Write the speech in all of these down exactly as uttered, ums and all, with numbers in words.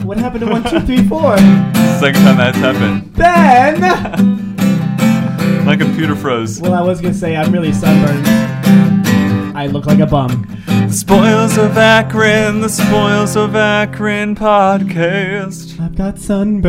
What happened to one, two, three, four? Second time that's happened. Ben! My computer froze. Well, I was going to say, I'm really sunburned. I look like a bum. The Spoils of Akron, the Spoils of Akron podcast. I've got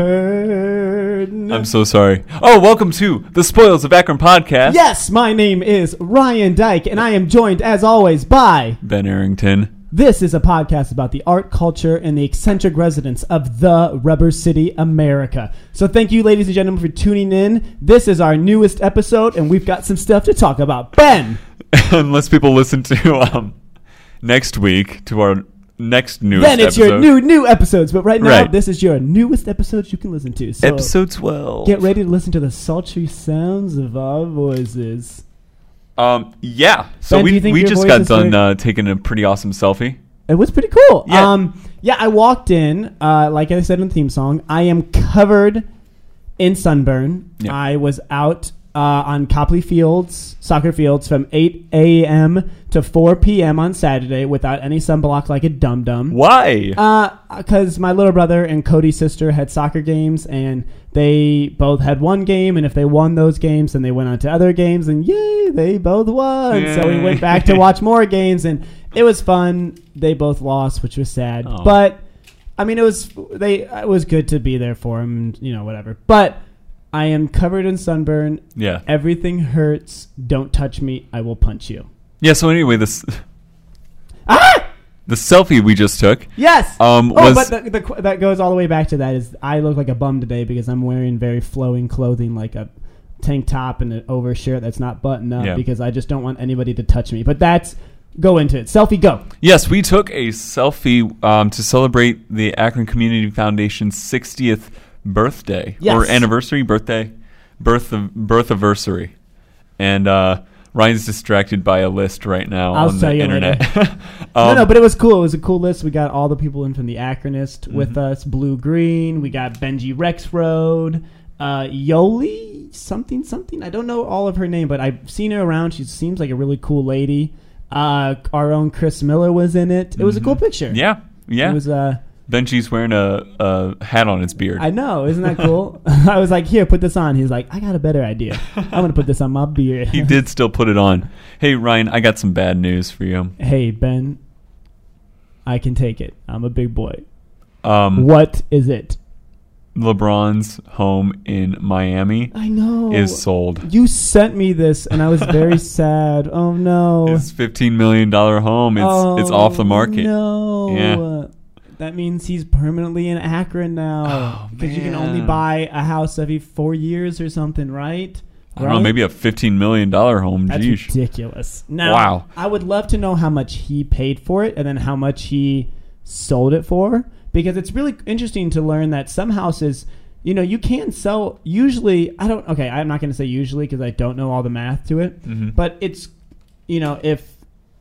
sunburn. I'm so sorry. Oh, welcome to the Spoils of Akron podcast. Yes, my name is Ryan Dyke, and I am joined, as always, by Ben Arrington. This is a podcast about the art, culture, and the eccentric residents of the Rubber City, America. So thank you, ladies and gentlemen, for tuning in. This is our newest episode, and we've got some stuff to talk about. Ben! Unless people listen to um, next week, to our next newest Then it's episode. your new, new episodes. But right now, Right. this is your newest episodes you can listen to. So Episode twelve. get ready to listen to the sultry sounds of our voices. Um, yeah. So Ben, do we you think we your just voice got is done very- uh, taking a pretty awesome selfie. It was pretty cool. Yeah. Um, yeah, I walked in, uh, like I said in the theme song, I am covered in sunburn. Yeah. I was out uh, on Copley Fields, soccer fields, from eight a.m. to four p.m. on Saturday without any sunblock like a dum-dum. Why? Because uh, my little brother and Cody's sister had soccer games, and they both had one game, and if they won those games, then they went on to other games, and yay, they both won. Yay. So we went back to watch more games, and it was fun. They both lost, which was sad. Oh. But, I mean, it was they. It was good to be there for them, you know, whatever. But I am covered in sunburn. Yeah. Everything hurts. Don't touch me. I will punch you. Yeah, so anyway, this Ah! the selfie we just took. Yes. Um, oh, was, but the, the, that goes all the way back to that. Is I look like a bum today because I'm wearing very flowing clothing, like a tank top and an overshirt that's not buttoned up, Yeah. because I just don't want anybody to touch me. But that's go into it. Selfie, go. Yes, we took a selfie um, to celebrate the Akron Community Foundation's sixtieth birthday Yes. or anniversary, birthday, birth of birth anniversary, and uh, Ryan's distracted by a list right now I'll on tell the you internet. no, um, no, but it was cool. It was a cool list. We got all the people in from the Akronist with Mhm. us. Blue Green. We got Benji Rexroad. Uh, Yoli something something. I don't know all of her name, but I've seen her around. She seems like a really cool lady. Uh, our own Chris Miller was in it. It was a cool picture. yeah, yeah. It was uh Benji's wearing a, a hat on his beard. I know, isn't that cool? I was like, here, put this on. He's like, I got a better idea. I'm gonna put this on my beard. He did still put it on. Hey, Ryan, I got some bad news for you. Hey Ben, I can take it. I'm a big boy. Um, What is it? LeBron's home in Miami I know. is sold. You sent me this, and I was very sad. Oh no! His fifteen million dollars home, it's oh, it's off the market. No. Yeah. That means he's permanently in Akron now. Oh, Because you can only man. buy a house every four years or something, right? I don't know, maybe a fifteen million dollars home. That's Jeez. ridiculous. Now, Wow. I would love to know how much he paid for it and then how much he sold it for, because it's really interesting to learn that some houses, you know, you can sell usually. I don't. Okay, I'm not going to say usually because I don't know all the math to it. Mhm. But it's, you know, if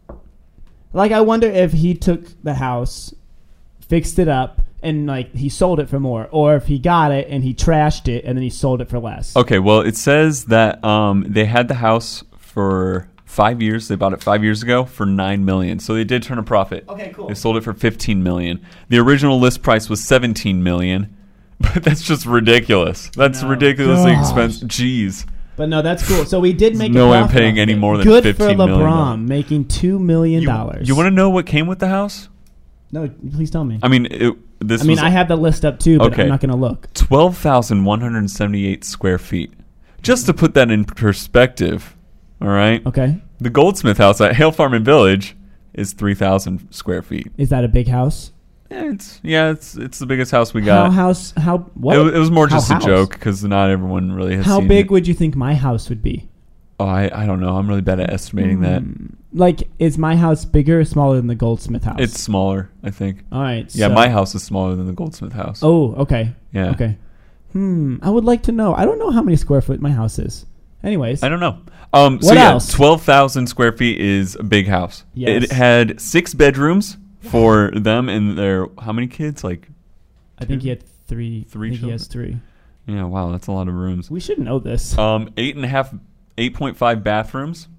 like I wonder if he took the house, fixed it up, and like he sold it for more, or if he got it and he trashed it and then he sold it for less. Okay, well, it says that um, they had the house for five years. They bought it five years ago for nine million dollars. So they did turn a profit. Okay, cool. They sold it for fifteen million dollars. The original list price was seventeen million dollars. But that's just ridiculous. That's No. ridiculously Gosh. expensive. Jeez. But no, that's cool. So we did make no a way I'm profit paying off any it. more than Good fifteen for million LeBron dollars. making two million You, dollars. you want to know what came with the house? No, please tell me. I mean, it, this I mean, was I have the list up too, but Okay. I'm not going to look. twelve thousand one hundred seventy-eight square feet. Just to put that in perspective, all right? Okay, The Goldsmith house at Hale Farm and Village is three thousand square feet. is that a big house? Yeah, it's yeah, it's it's the biggest house we How got. house? How what? It, wa- it was more How just a house? joke because not everyone really has How seen big it. would you think my house would be? Oh, I, I don't know. I'm really bad at estimating that. Hmm. Like, is my house bigger or smaller than the Goldsmith house? It's smaller, I think. all right. Yeah, so- my house is smaller than the Goldsmith house. Oh, okay. yeah. Okay. Hmm. I would like to know. I don't know how many square foot my house is. Anyways, I don't know. Um, so What yeah, else? twelve thousand square feet is a big house. Yes. It had six bedrooms for them and their how many kids? Like, I think he had three. Three I think he has three. yeah, wow, that's a lot of rooms. We should know this. Um, eight and a half, eight point five bathrooms.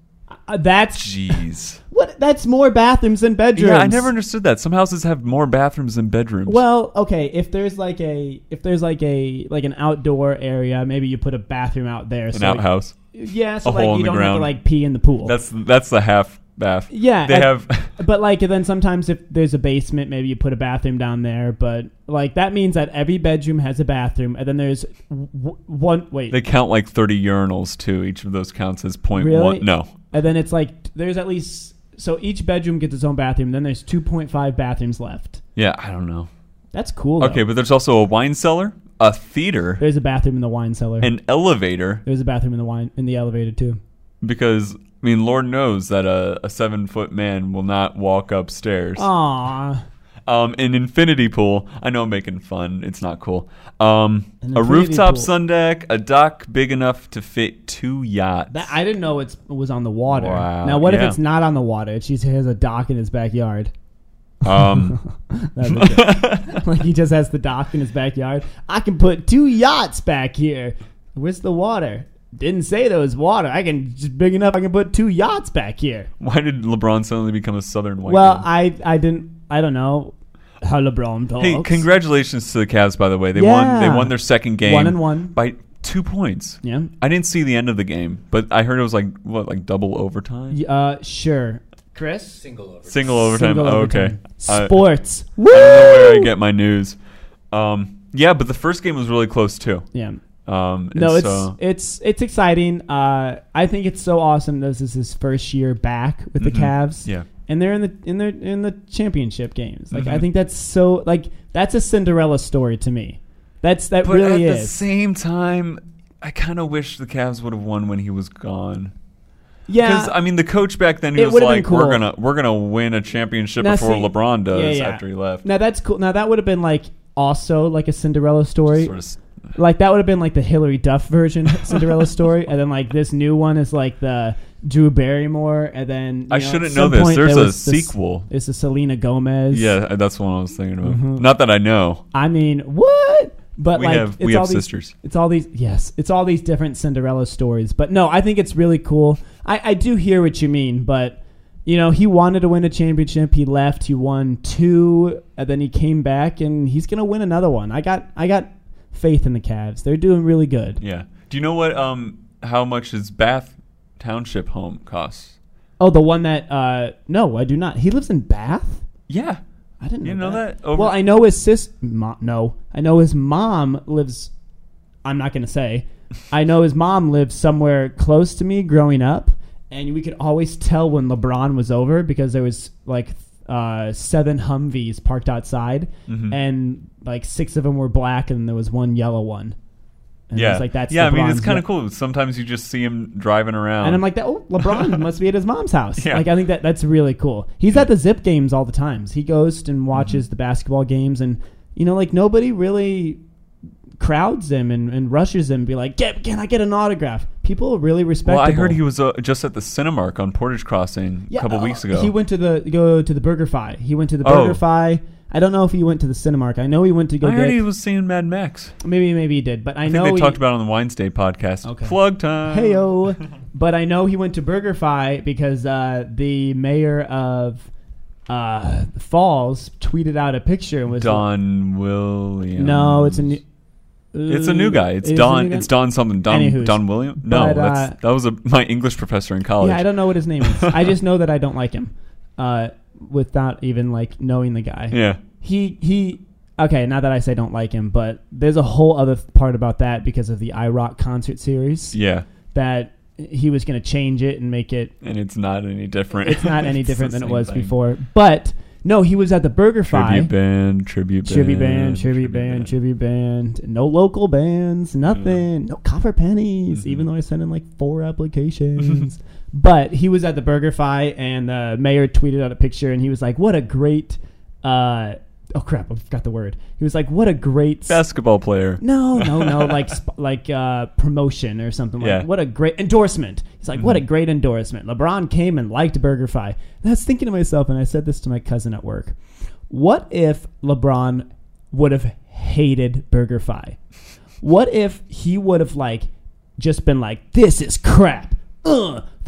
Uh, that's Jeez. what. That's more bathrooms than bedrooms. Yeah, I never understood that. Some houses have more bathrooms than bedrooms. Well, okay, if there's like a if there's like a like an outdoor area, maybe you put a bathroom out there. An so outhouse. Yeah, so A like hole in you the don't have to ground. like pee in the pool. That's that's the half bath. Yeah, They I- have But like then sometimes if there's a basement, maybe you put a bathroom down there. But like that means that every bedroom has a bathroom, and then there's w- one. Wait, they count like thirty urinals too. Each of those counts as point Really? one. No. and then it's like there's at least so each bedroom gets its own bathroom. Then there's two point five bathrooms left. Yeah, I don't know. That's cool. Though. Okay, but there's also a wine cellar, a theater, There's a bathroom in the wine cellar. an elevator. There's a bathroom in the wine in the elevator too. Because I mean, Lord knows that a, a seven foot man will not walk upstairs. Aww. Um, an infinity pool. I know I'm making fun. It's not cool. Um, An a infinity rooftop pool. sun deck, a dock big enough to fit two yachts. That I didn't know it's, it was on the water. Wow, Now, what yeah. if it's not on the water? She has a dock in his backyard. um, That'd be good. Like he just has the dock in his backyard. I can put two yachts back here. Where's the water? Didn't say there was water. I can just big enough. I can put two yachts back here. why did LeBron suddenly become a Southern white Well, man? I I didn't. I don't know how LeBron talks. Hey, congratulations to the Cavs, by the way. They Yeah. won. They won their second game. One and one. by two points. Yeah. I didn't see the end of the game, but I heard it was like what, like double overtime, Y- Uh, sure. Chris. Single over. single overtime. Single Oh, overtime. okay. I- Sports. I don't know where I Woo! get my news. Um, yeah, but the first game was really close too. Yeah. Um, No, and it's so, it's it's exciting. Uh, I think it's so awesome. This is his first year back with the Mhm. Cavs. yeah. And they're in the in the in the championship games. Like I Mhm. think that's so like that's a Cinderella story to me. That's that But really at the is. same time, I kind of wish the Cavs would have won when he was gone. Yeah. Because I mean, the coach back then he It was would've been like, cool. "We're gonna we're gonna win a championship Now, before see- LeBron does." yeah, yeah. After he left, Now that's cool. Now that would have been like also like a Cinderella story. sort of s- Like that would have been like the Hillary Duff version of Cinderella story, and then like this new one is like the Drew Barrymore, and then you I know, at shouldn't know some this. point There's there a was this- sequel. It's a Selena Gomez. Yeah, that's the one I was thinking about. Mhm. Not that I know. I mean, what? But We like, have- it's we all have these, sisters. It's all these. Yes, it's all these different Cinderella stories. But no, I think it's really cool. I, I do hear what you mean, but you know, he wanted to win a championship. He left. He won two, and then he came back, and he's gonna win another one. I got, I got faith in the Cavs. They're doing really good. Yeah. Do you know what? Um, how much his Bath Township home costs? Oh, the one that? uh No, I do not. He lives in Bath. Yeah. I didn't know, You know that. that? Over- Well, I know his sis. Mo- no, I know his mom lives. I'm not going to say. I know his mom lived somewhere close to me growing up, and we could always tell when LeBron was over because there was like uh, seven Humvees parked outside, Mhm. and like six of them were black, and there was one yellow one. And it yeah. was like that's yeah. I mean, it's LeBron's kind ye- of cool. Sometimes you just see him driving around, And I'm like, that, oh, LeBron must be at his mom's house. Yeah. Like, I think that that's really cool. He's at the Zip games all the times. He goes and watches Mm-hmm. the basketball games, and you know, like nobody really crowds him and, and rushes him and be like, get, can I get an autograph? People are really respectable. well, I heard he was uh, just at the Cinemark on Portage Crossing Yeah, a couple uh, weeks ago. He went to the go to the BurgerFi. He went to the Oh. BurgerFi. I don't know if he went to the Cinemark. I know he went to go I heard get. he was seeing Mad Max. maybe maybe he did, but I, I, think know they he, talked about it on the Wine State podcast. Okay. Plug time. Heyo. But I know he went to BurgerFi because uh, the mayor of uh, Falls tweeted out a picture and was Don Williams. no, it's a new. It's a new guy. It's It is a Don. new guy? It's Don something. Don. Anywho's. Don Williams. No, But, that's, uh, that was a, my English professor in college. Yeah, I don't know what his name is. I just know that I don't like him, uh, without even like knowing the guy. Yeah. He he. Okay, not that I say don't like him, but there's a whole other th- part about that because of the iRock concert series Yeah. that he was going to change it and make it. And it's not any different. It's not any It's different the than it same was thing. before. But no, he was at the BurgerFi. Tribute band. Tribute band. Tribute band, tribute band, tribute band. No local bands, nothing. No copper pennies, Mhm. even though I sent in like four applications. But he was at the BurgerFi, and the mayor tweeted out a picture, and he was like, "What a great." Uh, oh crap! I forgot the word. He was like, "What a great." Basketball player. No, no, no, like sp- like uh, promotion or something. Like, Yeah. what a great endorsement. He's like, what a great endorsement. LeBron came and liked BurgerFi. And I was thinking to myself, and I said this to my cousin at work. What if LeBron would have hated BurgerFi? What if he would have like just been like, this is crap. Ugh,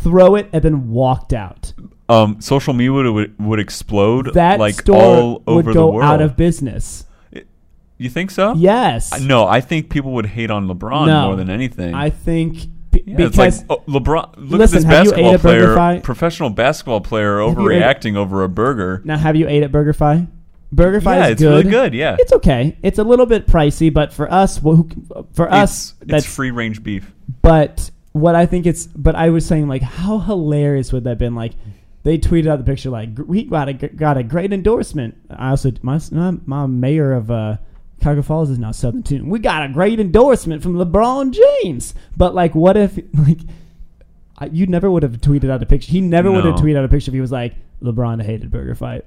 throw it, and then walked out. Um, social media would would explode. That like store all over would go the world. out of business. You think so? Yes. Uh, no, I think people would hate on LeBron No. more than anything. I think p- Yeah, because it's like, oh, LeBron. Look Listen, at this have you ate basketball at player, BurgerFi? professional basketball player, you ate- overreacting over a burger. now have you ate at BurgerFi? BurgerFi Yeah, is it's good. really good. Yeah, It's okay. It's a little bit pricey, but for us, well, who, for us, it's, that's it's free range beef. But what I think it's, but I was saying, like, how hilarious would that have been? Like, they tweeted out the picture, like, we got a, got a great endorsement. I also, my, my mayor of uh, Cuyahoga Falls is now Southern Tune. We got a great endorsement from LeBron James. But, like, what if, like, I, you never would have tweeted out a picture. He never No. would have tweeted out a picture if he was like, LeBron hated Burger Fight.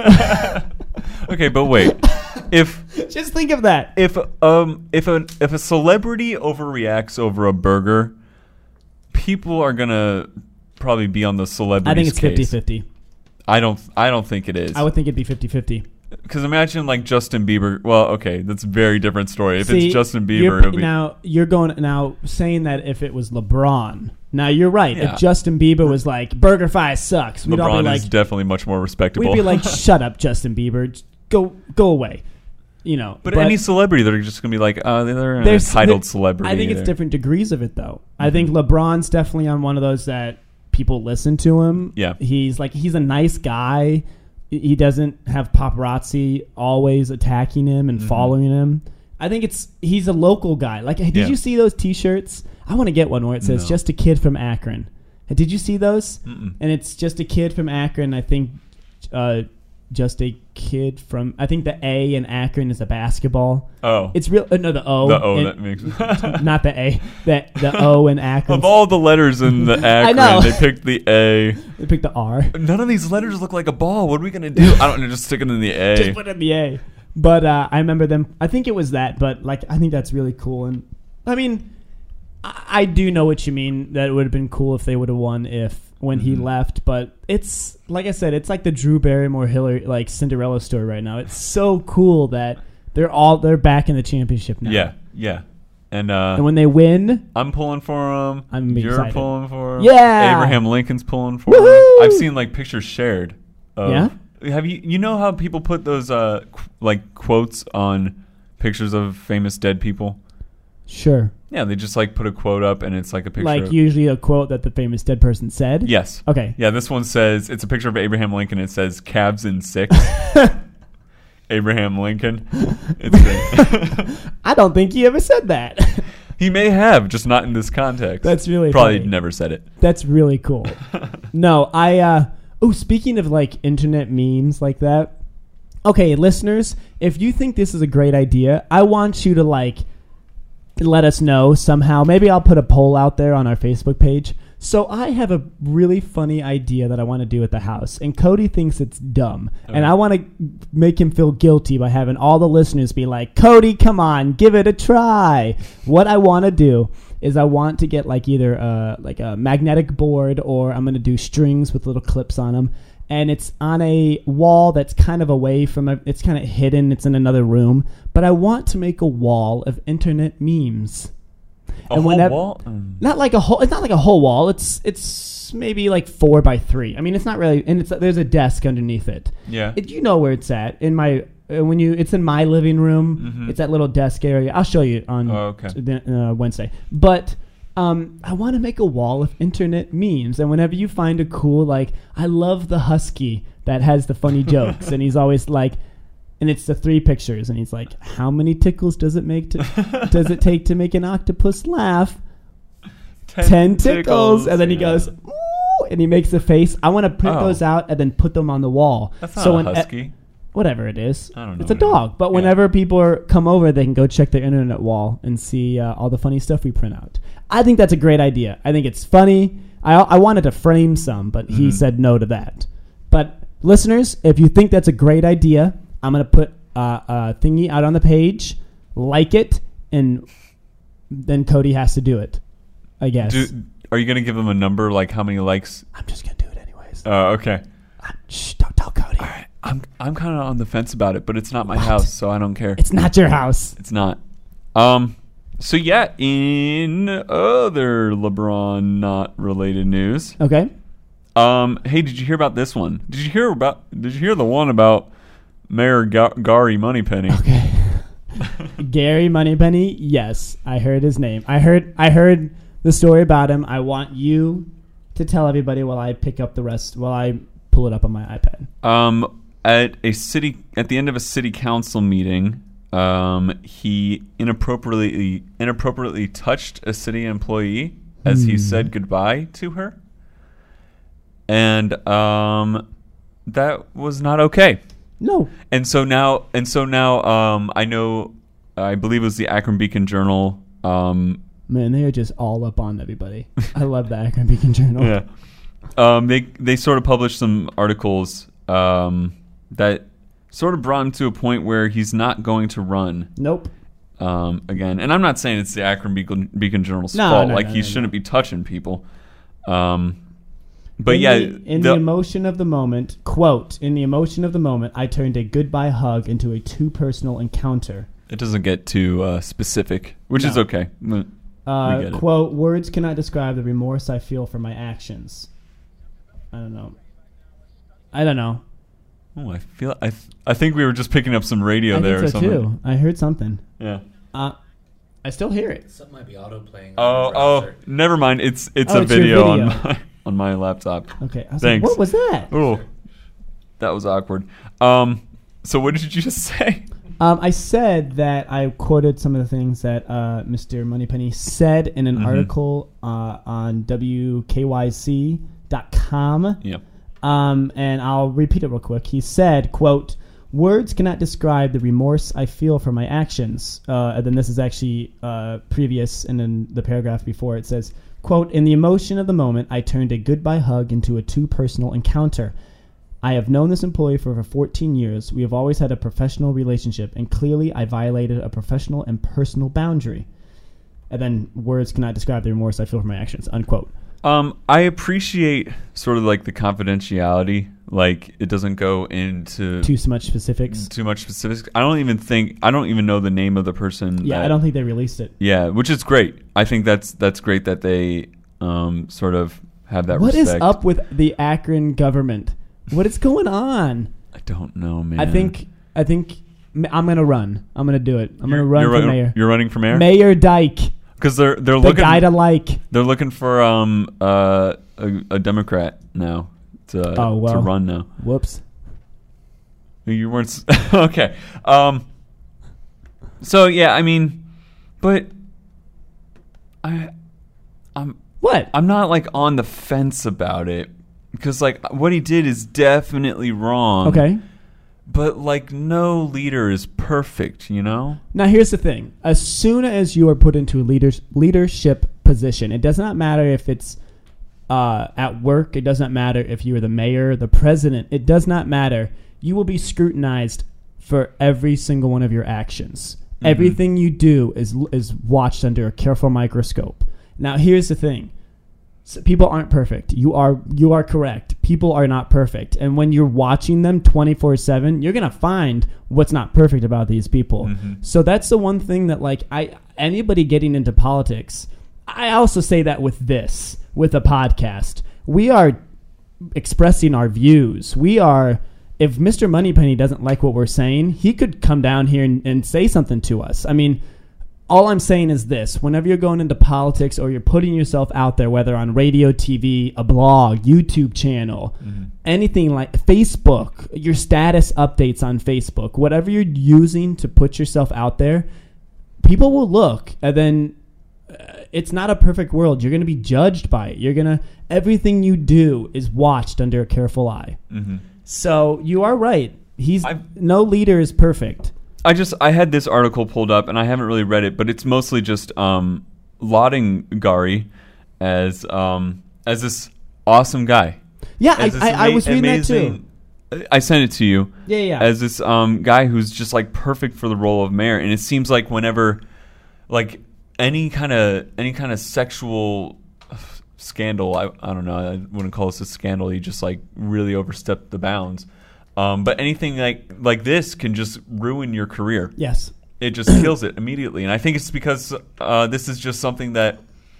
Okay, but wait. If Just think of that. if um if a if a celebrity overreacts over a burger, people are gonna probably be on the celebrity's I think it's case. fifty-fifty. I don't I don't think it is. I would think it'd be fifty-fifty. Because imagine like Justin Bieber. Well, okay, that's a very different story. If See, it's Justin you're- Bieber, it'll be now you're going now saying that if it was LeBron. Now you're right. Yeah. If Justin Bieber was like BurgerFi sucks, we'd all be LeBron like, is definitely much more respectable. we'd be like, shut up, Justin Bieber, Just go go away. You know. but, any celebrity, they're just gonna be like, uh, they're an there's- entitled there- celebrity. I think it's They're- different degrees of it though. I Mhm. think LeBron's definitely on one of those that people listen to him. Yeah. He's like he's a nice guy. He doesn't have paparazzi always attacking him and Mhm. following him. I think it's he's a local guy. Like, did Yeah. you see those T-shirts? I want to get one where it says No. "Just a kid from Akron." Did you see those? Mm-mm. And it's just a kid from Akron. I think uh, just a kid from. I think the A in Akron is a basketball. Oh, It's real. Uh, no, the O. the O in- that makes not the A. The the O in Akron. of all the letters in the Akron, know. they picked the A. They picked the R. None of these letters look like a ball. What are we gonna do? I don't know. Just stick it in the A. Just put in the A. But uh, I remember them. I think it was that. But like, I think that's really cool. And I mean, I, I do know what you mean. That it would have been cool if they would have won if when he Mhm. left. But it's like I said, it's like the Drew Barrymore Hillary like Cinderella story right now. It's so cool that they're all they're back in the championship now. Yeah, yeah. And, uh, And when they win, I'm pulling for him. I'm You're excited. pulling for him. Yeah. Abraham Lincoln's pulling for Woohoo! him. I've seen like pictures shared. Of, Yeah? Have you you know how people put those uh qu- like quotes on pictures of famous dead people? sure. Yeah, they just like put a quote up and it's like a picture. Like of, usually a quote that the famous dead person said. yes. Okay. Yeah, this one says it's a picture of Abraham Lincoln. It says "Cabs in six." Abraham Lincoln. It's great. I don't think he ever said that. He may have, just not in this context. That's really probably funny. never said it. That's really cool. No, I uh oh, speaking of like internet memes like that. Okay, listeners, if you think this is a great idea, I want you to like let us know somehow. Maybe I'll put a poll out there on our Facebook page. So I have a really funny idea that I want to do at the house, and Cody thinks it's dumb. Okay. And I want to make him feel guilty by having all the listeners be like, Cody, come on, give it a try. What I want to do is I want to get like either uh, like a magnetic board, or I'm going to do strings with little clips on them. And it's on a wall that's kind of away from a, it's kind of hidden. It's in another room. But I want to make a wall of internet memes. A And whole whenever- wall? Mm. Not like a whole. It's not like a whole wall. It's it's maybe like four by three. I mean, it's not really. And it's there's a desk underneath it. Yeah. It, you know where it's at in my uh, when you. It's in my living room. Mhm. It's that little desk area. I'll show you on Oh, okay. t- uh, Wednesday. But um, I want to make a wall of internet memes. And whenever you find a cool, like I love the husky that has the funny jokes, and he's always like. And it's the three pictures, and he's like, "How many tickles does it make to does it take to make an octopus laugh? Ten, tickles." And then he yeah. goes, "Ooh," and he makes a face. I want to print Oh. those out and then put them on the wall. That's not so a when husky. whatever it is, I don't know it's a what it is. dog. But Yeah. whenever people are, come over, they can go check their internet wall and see uh, all the funny stuff we print out. I think that's a great idea. I think it's funny. I I wanted to frame some, but he Mhm. said no to that. But listeners, if you think that's a great idea, I'm going to put uh, a thingy out on the page, like it, and then Cody has to do it, I guess. Do, are you going to give them a number, like how many likes? I'm just going to do it anyways. Oh, okay. Uh, shh, don't tell Cody. All right. I'm I'm kind of on the fence about it, but it's not my What? house, so I don't care. It's not your house. It's not. Um, so yeah, in other LeBron not related news. Okay. Um, hey, did you hear about this one? Did you hear about? Did you hear the one about Mayor Ga- Gary Moneypenny? Okay. Gary Moneypenny. Yes, I heard his name. I heard. I heard the story about him. I want you to tell everybody while I pick up the rest. While I pull it up on my iPad. Um, at a city, at the end of a city council meeting, um, he inappropriately inappropriately touched a city employee as Hmm. he said goodbye to her, and um, that was not okay. No. And so now, and so now, um, I know, I believe it was the Akron Beacon Journal. Um, Man, they are just all up on everybody. I love the Akron Beacon Journal. yeah, um, they they sort of published some articles um, that sort of brought him to a point where he's not going to run Nope. um, again. And I'm not saying it's the Akron Beacon, Beacon Journal's No, fault. no, like no, he no, shouldn't no. be touching people. Um, but in yeah, the, in the, the- emotion of the moment, quote, in the emotion of the moment, I turned a goodbye hug into a too personal encounter. it doesn't get too uh, specific, which is No. okay. Mm. Uh, get it. quote, words cannot describe the remorse I feel for my actions. I don't know. I don't know. Oh, I feel I th- I think we were just picking up some radio I there think or so something. too. I heard something. Yeah. Uh, I still hear it. Something might be auto playing. Oh, oh, never mind. It's it's Oh, a it's your video, on video. my on my laptop. Okay. I was Thanks. like, what was that? Oh, that was awkward. Um, so what did you just say? Um, I said that I quoted some of the things that uh, Mister Moneypenny said in an Mhm. article uh, on W K Y C dot com. Yeah. Um, and I'll repeat it real quick. He said, quote, words cannot describe the remorse I feel for my actions. Uh, and then this is actually uh, previous, and then the paragraph before it says, quote, in the emotion of the moment, I turned a goodbye hug into a too personal encounter. I have known this employee for over fourteen years. We have always had a professional relationship, and clearly I violated a professional and personal boundary. And then words cannot describe the remorse I feel for my actions, unquote. Um, I appreciate sort of like the confidentiality. Like it doesn't go into Too much specifics. too much specifics. I don't even think I don't even know the name of the person. Yeah, that- I don't think they released it. Yeah, which is great. I think that's that's great that they um sort of have that. What is respect. up with the Akron government? What is going on? I don't know, man. I think I think m- I'm gonna run. I'm gonna do it. I'm You're- gonna run you're for ru- mayor. You're running for mayor Mayor Dyke, because they're they're the looking guy to like. they're looking for um uh a, a Democrat now to Oh, well. to run now. Whoops. You weren't s- okay. Um. So yeah, I mean, but I, I'm What? I'm not like on the fence about it because like what he did is definitely wrong. Okay. But like no leader is perfect, you know. Now here's the thing: as soon as you are put into a leaders leadership position, it does not matter if it's uh, at work. It does not matter if you are the mayor, the president. It does not matter. You will be scrutinized for every single one of your actions. Mhm. Everything you do is is watched under a careful microscope. Now here's the thing: so people aren't perfect. You are you are correct. People are not perfect, and when you're watching them twenty-four seven, you're gonna find what's not perfect about these people. Mhm. So that's the one thing that like I anybody getting into politics. I also say that with this with a podcast, we are expressing our views. We are. If Mister Moneypenny doesn't like what we're saying, he could come down here and, and say something to us. I mean, all I'm saying is this. Whenever you're going into politics or you're putting yourself out there, whether on radio, T V, a blog, YouTube channel, Mm-hmm. anything like Facebook, your status updates on Facebook, whatever you're using to put yourself out there, people will look. And then uh, it's not a perfect world. You're going to be judged by it. You're going to, everything you do is watched under a careful eye. Mm-hmm. So you are right. He's I've- no leader is perfect. I just I had this article pulled up and I haven't really read it, but it's mostly just um, lauding Gary as um, as this awesome guy. Yeah, I, As this I, I ama- was reading that too. amazing- I sent it to you. Yeah, yeah. As this um, guy who's just like perfect for the role of mayor, and it seems like whenever like any kind of any kind of sexual scandal, I I don't know, I wouldn't call this a scandal. He just like really overstepped the bounds. Um, but anything like like this can just ruin your career. Yes. it just kills it immediately. And I think it's because uh, this is just something that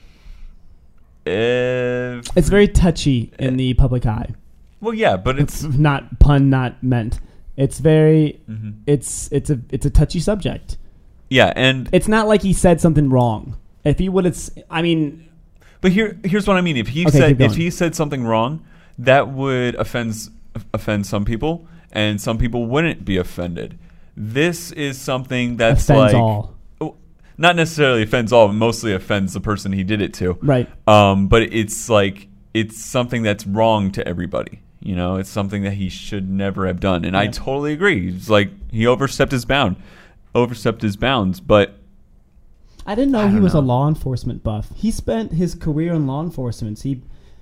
if, It's very touchy in the public eye. well, yeah, but it's Not pun, not meant. It's very. mhm. It's it's a it's a touchy subject. yeah, and It's not like he said something wrong. If he would have, I mean, but here here's what I mean. If he Okay, said keep going. if he said something wrong, that would offend offend some people, and some people wouldn't be offended. This is something that's offends like all. not necessarily offends all, but mostly offends the person he did it to. Right. Um, but it's like it's something that's wrong to everybody. You know, it's something that he should never have done. And I Yeah. totally agree. It's like he overstepped his bound, overstepped his bounds. But I didn't know I he don't was a know. law enforcement buff. He spent his career in law enforcement. He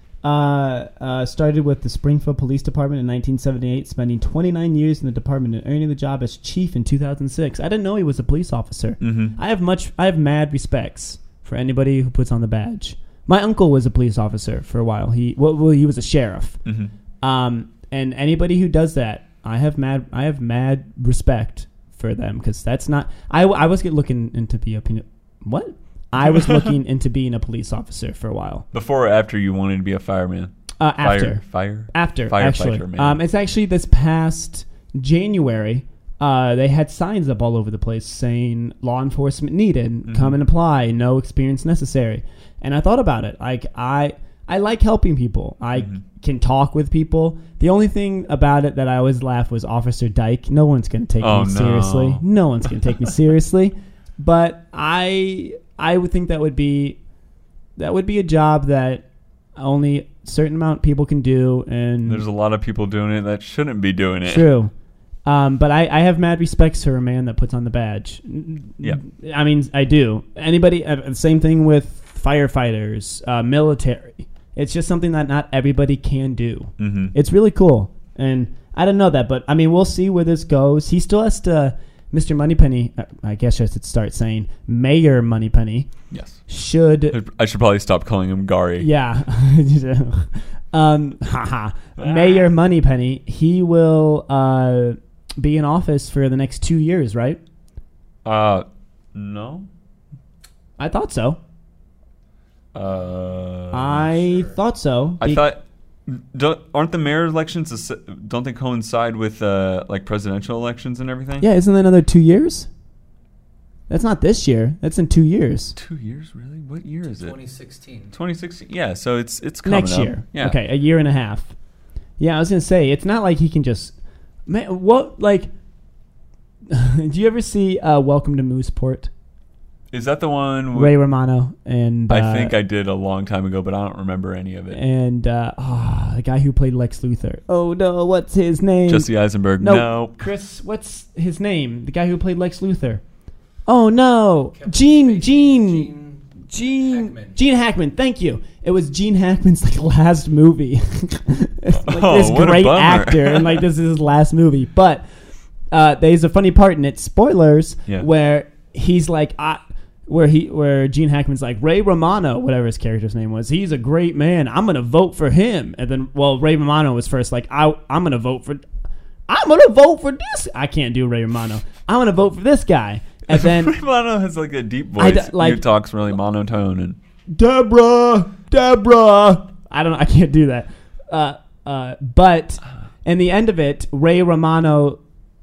uh, uh, started with the Springfield Police Department in nineteen seventy-eight, spending twenty-nine years in the department and earning the job as chief in two thousand six. I didn't know he was a police officer. mhm. I have much. I have mad respects for anybody who puts on the badge. My uncle was a police officer for a while. He well, well he was a sheriff. Mhm. Um, and anybody who does that, I have mad. I have mad respect for them because that's not. I, I was get looking into be a what? I was looking into being a police officer for a while. Before or after you wanted to be a fireman? Uh, after, Fire, fire, after, firefighter, actually, man. um, it's actually this past January. Uh, they had signs up all over the place saying "law enforcement needed, Mhm. come and apply, no experience necessary." And I thought about it. Like I, I like helping people. I Mhm. can talk with people. The only thing about it that I always laugh was Officer Dyke. No one's going to take Oh, me no. seriously. No one's going to take me seriously. But I, I would think that would be, that would be a job that only a certain amount of people can do. And There's a lot of people doing it that shouldn't be doing it. true. Um, but I, I have mad respects for a man that puts on the badge. Yeah. I mean, I do. Anybody, uh, same thing with firefighters, uh, military. It's just something that not everybody can do. Mm-hmm. It's really cool. And I don't know that, but I mean, we'll see where this goes. He still has to, Mister Moneypenny, uh, I guess I should start saying Mayor Moneypenny Yes. should, I should probably stop calling him Gary. yeah. um, haha. Mayor Moneypenny, he will uh, be in office for the next two years, right? Uh, no. I thought so. Uh, I thought so. I Be- thought. Don't, aren't the mayor elections? a se- Don't they coincide with uh, like presidential elections and everything? Yeah, isn't that another two years? That's not this year. That's in two years. Two years, really? What year is it? twenty sixteen. twenty sixteen. Yeah, so it's it's coming Next up. year. Yeah. Okay, a year and a half. Yeah, I was gonna say it's not like he can just. Man, what like? Do you ever see uh, Welcome to Mooseport? Is that the one? Ray Romano and uh, I think I did a long time ago, but I don't remember any of it. and uh, oh, the guy who played Lex Luthor. Oh no, what's his name? Jesse Eisenberg. No. No. Chris, what's his name? The guy who played Lex Luthor. Oh no, Kevin Gene, Spacey. Gene, Gene, Hackman. Gene Hackman. Thank you. It was Gene Hackman's like last movie. It's like Oh, this what a great bummer. actor, and like this is his last movie. But uh, there's a funny part in it. Spoilers. Yeah. Where he's like, I, where he, where Gene Hackman's like Ray Romano, whatever his character's name was. He's a great man. I'm gonna vote for him. And then, well, Ray Romano was first like, I, I'm gonna vote for. I'm gonna vote for this. I can't do Ray Romano. I'm gonna vote for this guy. And then Ray Romano has like a deep I voice. d- like- he talks really monotone and. Deborah, Deborah. I don't know. I can't do that. Uh, uh, but in the end of it, Ray Romano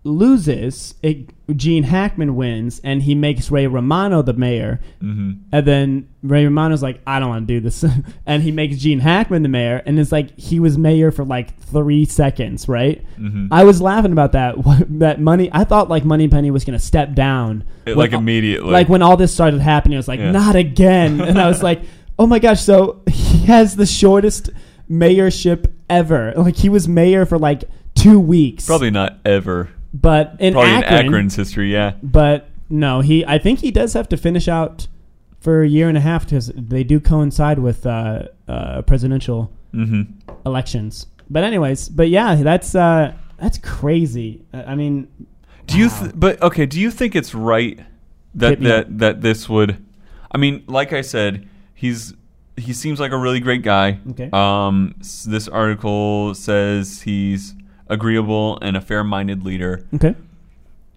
loses. It, Gene Hackman wins, and he makes Ray Romano the mayor. Mm-hmm. And then Ray Romano's like, I don't want to do this. And he makes Gene Hackman the mayor. And it's like he was mayor for like three seconds, right? Mm-hmm. I was laughing about that. That money, I thought like Moneypenny was going to step down. It, When- like immediately. Like when all this started happening, it was like, Yeah. not again. And I was like, oh my gosh, so he has the shortest mayorship ever. Like he was mayor for like two weeks. Probably not ever. But in Probably Akron, in Akron's history, yeah. but no, he. I think he does have to finish out for a year and a half because they do coincide with uh, uh, presidential Mm-hmm. elections. But anyways, but yeah, that's uh, that's crazy. I I mean, Do you? wow. Th- but okay. Do you think it's right that Hit me that up. that this would? I mean, like I said, he's he seems like a really great guy. Okay. Um, s- this article says he's agreeable and a fair-minded leader. Okay.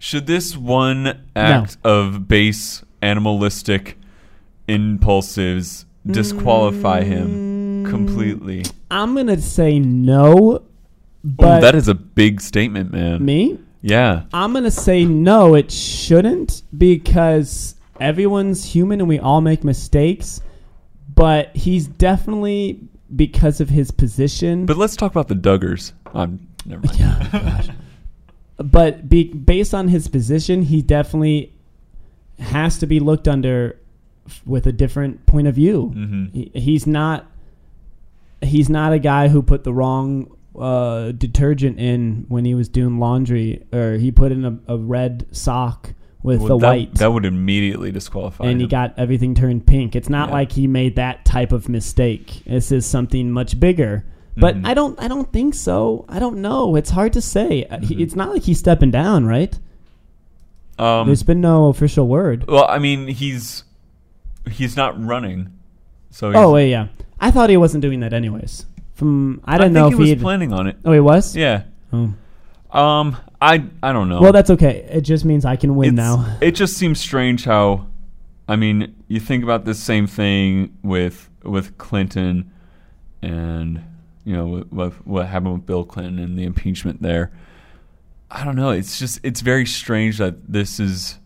Should this one act No. of base animalistic impulses disqualify him completely? I'm gonna say no, but Oh, that is a big statement, man. me. Yeah. I'm gonna say no. It shouldn't because everyone's human and we all make mistakes. But he's definitely because of his position. But let's talk about the Duggars. Um, never mind. Yeah, gosh. But be, based on his position, he definitely has to be looked under f- with a different point of view. Mm-hmm. He, he's not. He's not a guy who put the wrong uh, detergent in when he was doing laundry, or he put in a, a red sock with Well, the that, white, that would immediately disqualify and him. he got everything turned pink. It's not Yeah. like he made that type of mistake. This is something much bigger. But Mhm. I don't. I don't think so. I don't know. It's hard to say. Uh, He, Mhm. it's not like he's stepping down, right? Um, There's been no official word. well, I mean, he's he's not running. So he's, Oh wait, yeah. I thought he wasn't doing that anyways. From I I didn't think know he if was he. planning on it. Oh, he was. Yeah. Oh. Um, I I don't know. Well, that's okay. It just means I can win It's- now. It just seems strange how, I mean, you think about this same thing with with Clinton, and you know with, with what happened with Bill Clinton and the impeachment there. I don't know. It's just it's very strange that this is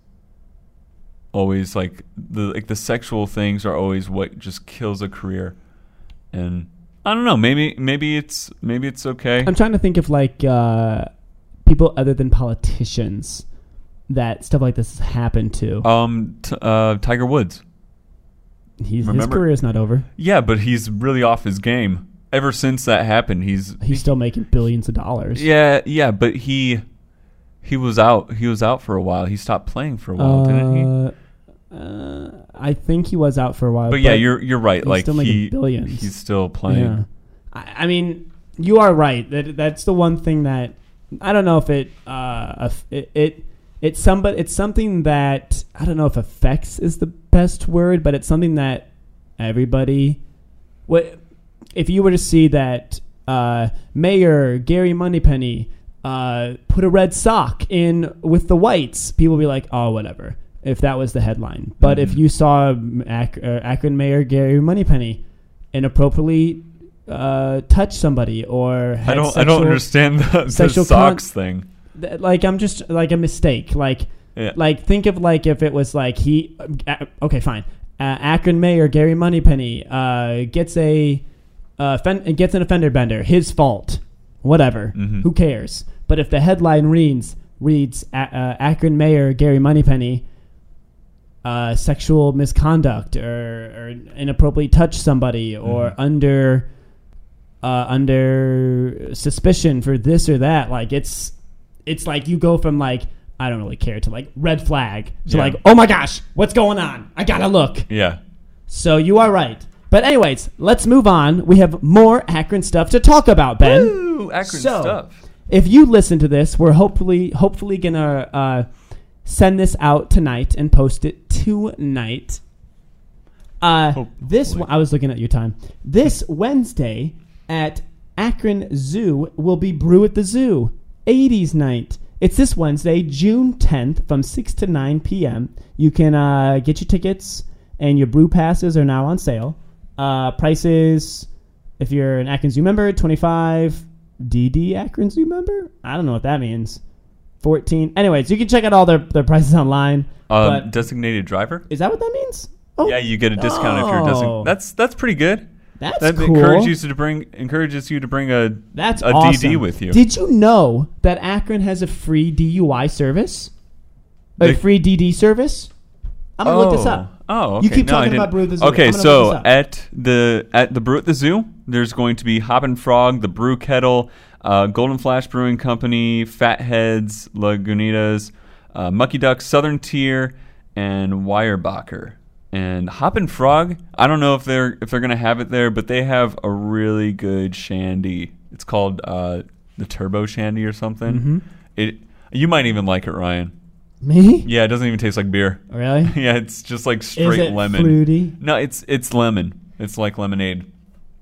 always like the like the sexual things are always what just kills a career, and I don't know. Maybe maybe it's maybe it's okay. I'm trying to think of like uh, people other than politicians that stuff like this has happened to. Um, t- uh, Tiger Woods. He's, his remember- career is not over. Yeah, but he's really off his game. Ever since that happened, he's He's still making billions of dollars. yeah, yeah, but he he was out. He was out for a while. He stopped playing for a while, didn't he? Uh, uh, I think he was out for a while. But yeah, you're you're right. he's Like still making he billions. he's still playing. Yeah. I, I mean, you are right. That that's the one thing that I don't know if it uh if it, it it's somebody it's something that I don't know if affects is the best word, but it's something that everybody what if you were to see that uh, Mayor Gary Moneypenny uh, put a red sock in with the whites, people would be like, oh, whatever, if that was the headline. But Mhm. if you saw Ac- uh, Akron Mayor Gary Moneypenny inappropriately uh, touch somebody or had I don't I sexual, don't understand the, the sexual socks thing. th- like I'm just like a mistake. Like Yeah. like think of like if it was like he uh, okay fine uh, Akron Mayor Gary Moneypenny uh, gets a uh, fen- gets an offender bender, his fault, whatever, Mhm. who cares? But if the headline reads reads A- uh, Akron Mayor Gary Moneypenny uh, sexual misconduct or, or inappropriately touched somebody or Mhm. under uh, under suspicion for this or that, like it's it's like you go from like I don't really care to like red flag to Yeah. like oh my gosh, what's going on? I gotta look. Yeah. So you are right. But anyways, let's move on. We have more Akron stuff to talk about, Ben. Woo, Akron So, stuff. If you listen to this, we're hopefully hopefully gonna uh, send this out tonight and post it tonight. Uh, this Hopefully. I was looking at your time. This Wednesday at Akron Zoo will be Brew at the Zoo eighties night. It's this Wednesday, June tenth, from six to nine p.m. You can uh, get your tickets, and your brew passes are now on sale. Uh, prices, if you're an Akron Zoo member, twenty-five. D D Akron Zoo member? I don't know what that means. fourteen. Anyways, you can check out all their, their prices online. Um, but designated driver. is that what that means? Oh, Yeah, you get a discount if you're Oh. designated. That's that's pretty good. that's That cool. encourages you to bring encourages you to bring a That's a awesome. D D with you. Did you know that Akron has a free D U I service? A The- free D D service? I'm gonna look this up. Oh, okay. You keep No, I talking didn't- about Brew at the Zoo. Okay, I'm gonna so look this up. at the at the Brew at the Zoo, there's going to be Hop and Frog, the Brew Kettle, uh, Golden Flash Brewing Company, Fatheads, Lagunitas, uh, Mucky Duck, Southern Tier, and Weyerbacher. And Hop and Frog, I don't know if they're if they're gonna have it there, but they have a really good shandy. It's called uh, the Turbo Shandy or something. Mhm. It you might even like it, Ryan. Me? Yeah, it doesn't even taste like beer. Really? Yeah, it's just like Is straight it lemon. fruity? No, it's it's lemon. It's like lemonade.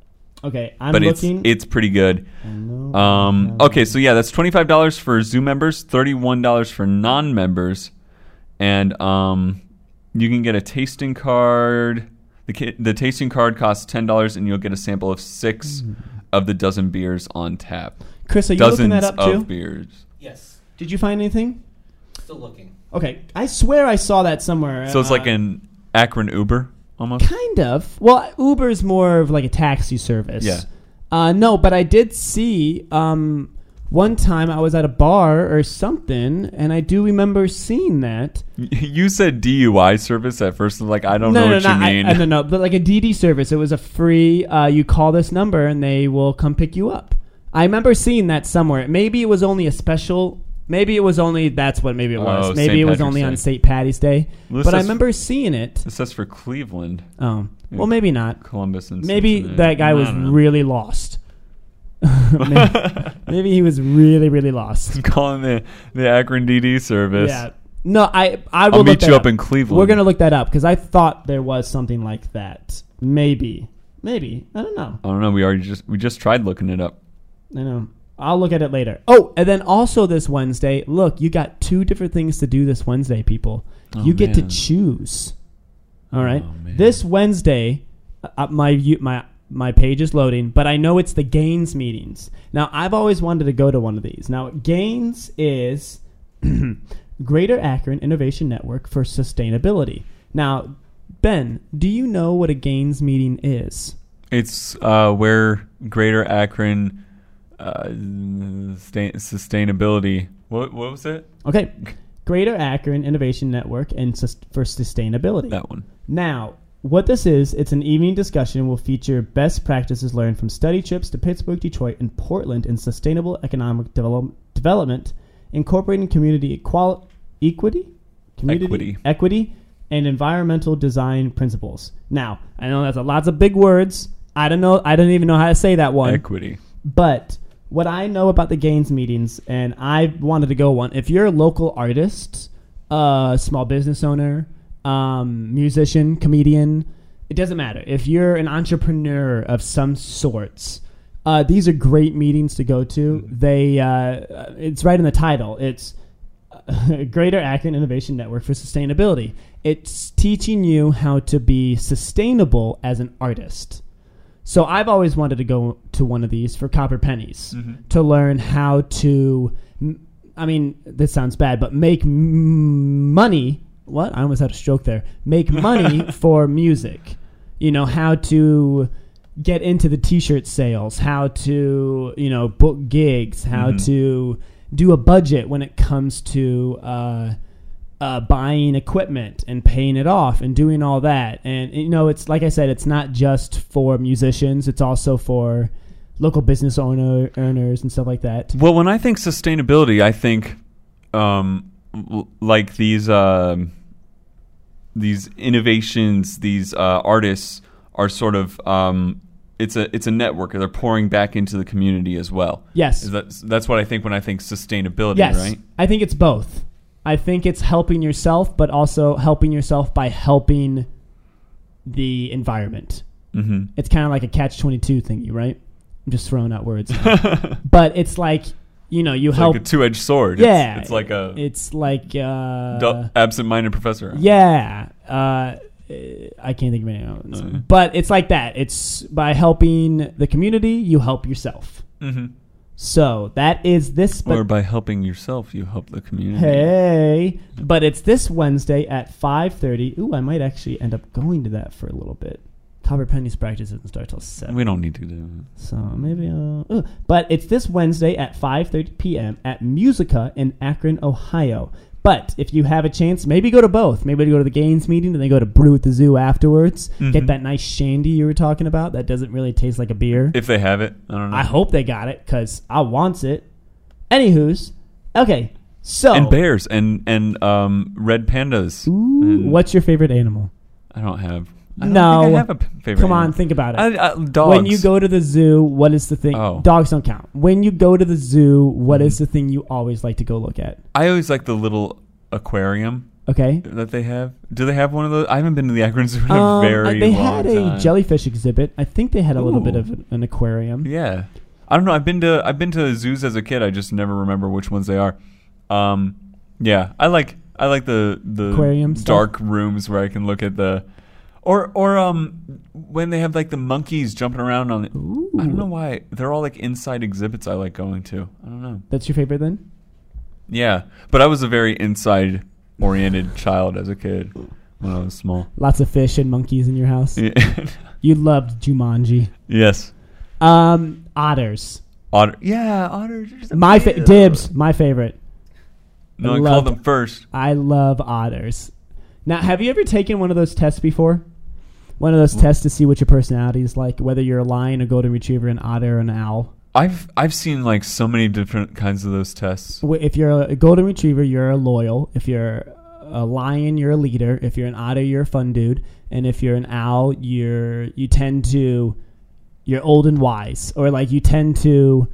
Okay, I'm but looking. it's it's pretty good. I know, Um, I know. okay, so yeah, that's twenty-five dollars for Zoo members, thirty-one dollars for non-members, and um, you can get a tasting card. The ki- the tasting card costs ten dollars, and you'll get a sample of six mm. of the dozen beers on tap. Chris, are you Dozens looking that up too? of beers. Yes. Did you find anything? Still looking. Okay, I swear I saw that somewhere. So it's uh, like an Akron Uber almost. Kind of. Well, Uber is more of like a taxi service. Yeah. Uh, no, but I did see um, one time I was at a bar or something, and I do remember seeing that. You said D U I service at first. I'm like, I don't no, know no, what no, you mean. I, I don't know, but like a D D service. It was a free. Uh, you call this number, and they will come pick you up. I remember seeing that somewhere. Maybe it was only a special. Maybe it was only. That's what maybe it was. Oh, maybe Saint it was Patrick's only Day. on Saint Patty's Day. Well, But I says- remember seeing it. This says for Cleveland, Oh, well, maybe not. Columbus, and Maybe Cincinnati. that guy I was don't know. really lost. maybe, maybe he was really, really lost. I'm calling the the Akron D D service. Yeah. No, I I will I'll look meet that you up in Cleveland. We're gonna look that up because I thought there was something like that. Maybe, maybe I don't know. I don't know. We already just we just tried looking it up. I know. I'll look at it later. Oh, and then also this Wednesday, look, you got two different things to do this Wednesday, people. Oh, you get man. to choose. All right. Oh, man. This Wednesday, uh, my you- my my page is loading, but I know it's the Gaines meetings. Now, I've always wanted to go to one of these. Now, Gaines is Greater Akron Innovation Network for Sustainability. Now, Ben, do you know what a Gaines meeting is? It's uh, where Greater Akron uh, sustain- sustainability. What what was it? Okay. Greater Akron Innovation Network and sus- for Sustainability. That one. Now, what this is, it's an evening discussion will feature best practices learned from study trips to Pittsburgh, Detroit, and Portland in sustainable economic develop- development, incorporating community equal- equity, community Equity. equity, and environmental design principles. Now, I know that's a, lots of big words. I don't know. I don't even know how to say that one. Equity. But what I know about the Gaines meetings, and I wanted to go one, if you're a local artist, uh, small business owner, um, musician, comedian, it doesn't matter. If you're an entrepreneur of some sorts, uh, these are great meetings to go to. They, uh, it's right in the title. It's Greater Akron Innovation Network for Sustainability. It's teaching you how to be sustainable as an artist. So I've always wanted to go to one of these for copper pennies Mhm. to learn how to, m- I mean, this sounds bad, but make m- money. What? I almost had a stroke there. Make money for music. You know, how to get into the t-shirt sales, how to, you know, book gigs, how Mhm. to do a budget when it comes to uh, uh, buying equipment and paying it off and doing all that. And, you know, it's like I said, it's not just for musicians. It's also for local business owner earners and stuff like that. Well, when I think sustainability, I think um, l- like these um these innovations, these uh, artists are sort of um, it's a it's a network. They're pouring back into the community as well. Yes. Is that, that's what I think when I think sustainability, Yes. right? I think it's both. I think it's helping yourself, but also helping yourself by helping the environment. Mm-hmm. It's kind of like a catch twenty-two thingy, right? I'm just throwing out words. But it's like, you know, you It's help. like a two-edged sword. Yeah. It's, it's like a It's like. Uh, du- absent-minded professor. Yeah. Uh, I can't think of anything else. Uh, But it's like that. It's by helping the community, you help yourself. Mm-hmm. So that is this. But Or by helping yourself, you help the community. hey, but it's this Wednesday at five thirty. Ooh, I might actually end up going to that for a little bit. Copper Penny's practice doesn't start till seven. We don't need to do it. So maybe I'll... Ooh. But it's this Wednesday at five thirty p.m. at Musica in Akron, Ohio. But if you have a chance, maybe go to both. Maybe go to the Gaines meeting and then go to Brew at the Zoo afterwards. Mhm. Get that nice shandy you were talking about that doesn't really taste like a beer. If they have it, I don't know. I hope they got it because I wants it. Anywho's. Okay, so... And bears and and um, red pandas. Ooh, And what's your favorite animal? I don't have. I don't No. think I have a p- favorite. Come on, animal. think about it. I, I, dogs. When you go to the zoo, what is the thing? Oh. Dogs don't count. When you go to the zoo, what Mhm. is the thing you always like to go look at? I always like the little aquarium. Okay. that they have? Do they have one of those? I haven't been to the Akron Zoo in a Um, very they long had a time. jellyfish exhibit. I think they had a little bit Ooh. of an, an aquarium. Yeah, I don't know. I've been to I've been to zoos as a kid. I just never remember which ones they are. Um, yeah, I like I like the the Aquarium stuff? dark rooms where I can look at the, or or um when they have like the monkeys jumping around on. The, Ooh. I don't know why they're all like inside exhibits. I like going to. I don't know. That's your favorite then? Yeah, but I was a very inside oriented child as a kid when I was small. Lots of fish and monkeys in your house. Yeah. You loved Jumanji. Yes. Um, otters. Otter. Yeah, otters. are so My fa- cute. dibs. My favorite. No, I I loved- called them first. I love otters. Now, have you ever taken one of those tests before? One of those tests to see what your personality is like, whether you're a lion, a golden retriever, an otter, or an owl. I've I've seen like so many different kinds of those tests. Wh- If you're a golden retriever, you're a loyal. If you're a lion, you're a leader. If you're an otter, you're a fun dude. And if you're an owl, you're you tend to you're old and wise, or like you tend to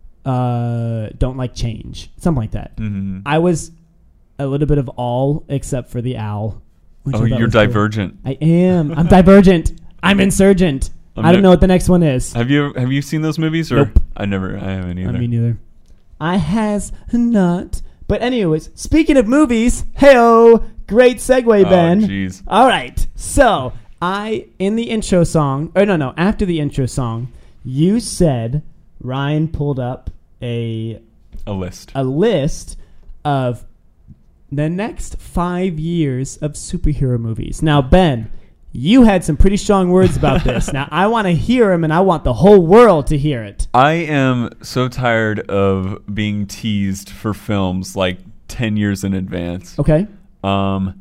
uh, don't like change, something like that. Mm-hmm. I was a little bit of all except for the owl. which I Oh, thought you're was cool. divergent. I am. I'm divergent. I'm insurgent. I'm I don't ne- know what the next one is. Have you have you seen those movies? Or Nope. I never. I haven't either. I mean, neither. I has not. But anyways, speaking of movies, hey-oh, great segue, Oh, Ben. jeez. All right. So, I, in the intro song, or no, no, after the intro song, you said Ryan pulled up a A list. a list of the next five years of superhero movies. Now, Ben, you had some pretty strong words about this. Now, I want to hear them, and I want the whole world to hear it. I am so tired of being teased for films like ten years in advance. Okay? Um,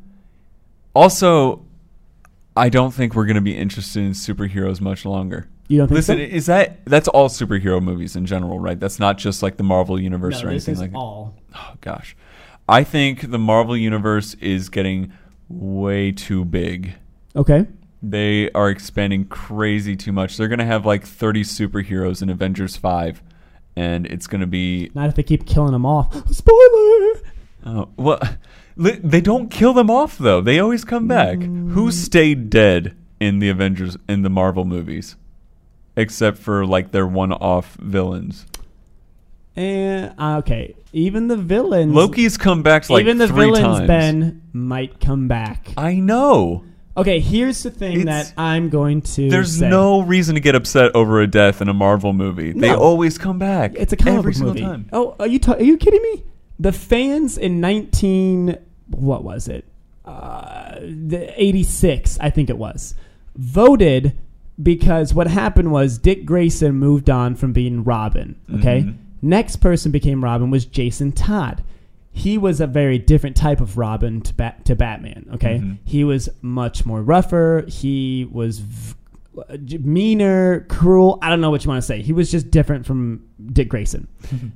also, I don't think we're going to be interested in superheroes much longer. You don't think Listen, so? is that that's all superhero movies in general, right? That's not just like the Marvel universe No, or this anything is like that. all. Oh gosh, I think the Marvel universe is getting way too big. Okay. They are expanding crazy too much. They're going to have like thirty superheroes in Avengers five, and it's going to be Not if they keep killing them off. Spoiler! oh well. li- They don't kill them off though. They always come back. Mm. Who stayed dead in the Avengers in the Marvel movies, except for like their one-off villains? And, uh, okay. Even the villains. Loki's come back like even the three villains, times. Ben, might come back. I know. Okay, here's the thing It's- that I'm going to There's say. no reason to get upset over a death in a Marvel movie. They No. always come back. It's a comic every book single movie. time. Oh, are you ta- are you kidding me? The fans in nineteen what was it? Uh, the eighty-six, I think it was, voted because what happened was Dick Grayson moved on from being Robin. Okay, Mhm. next person became Robin was Jason Todd. He was a very different type of Robin to Bat- to Batman. Okay, Mhm. he was much more rougher. He was v- meaner, cruel. I don't know what you want to say. He was just different from Dick Grayson.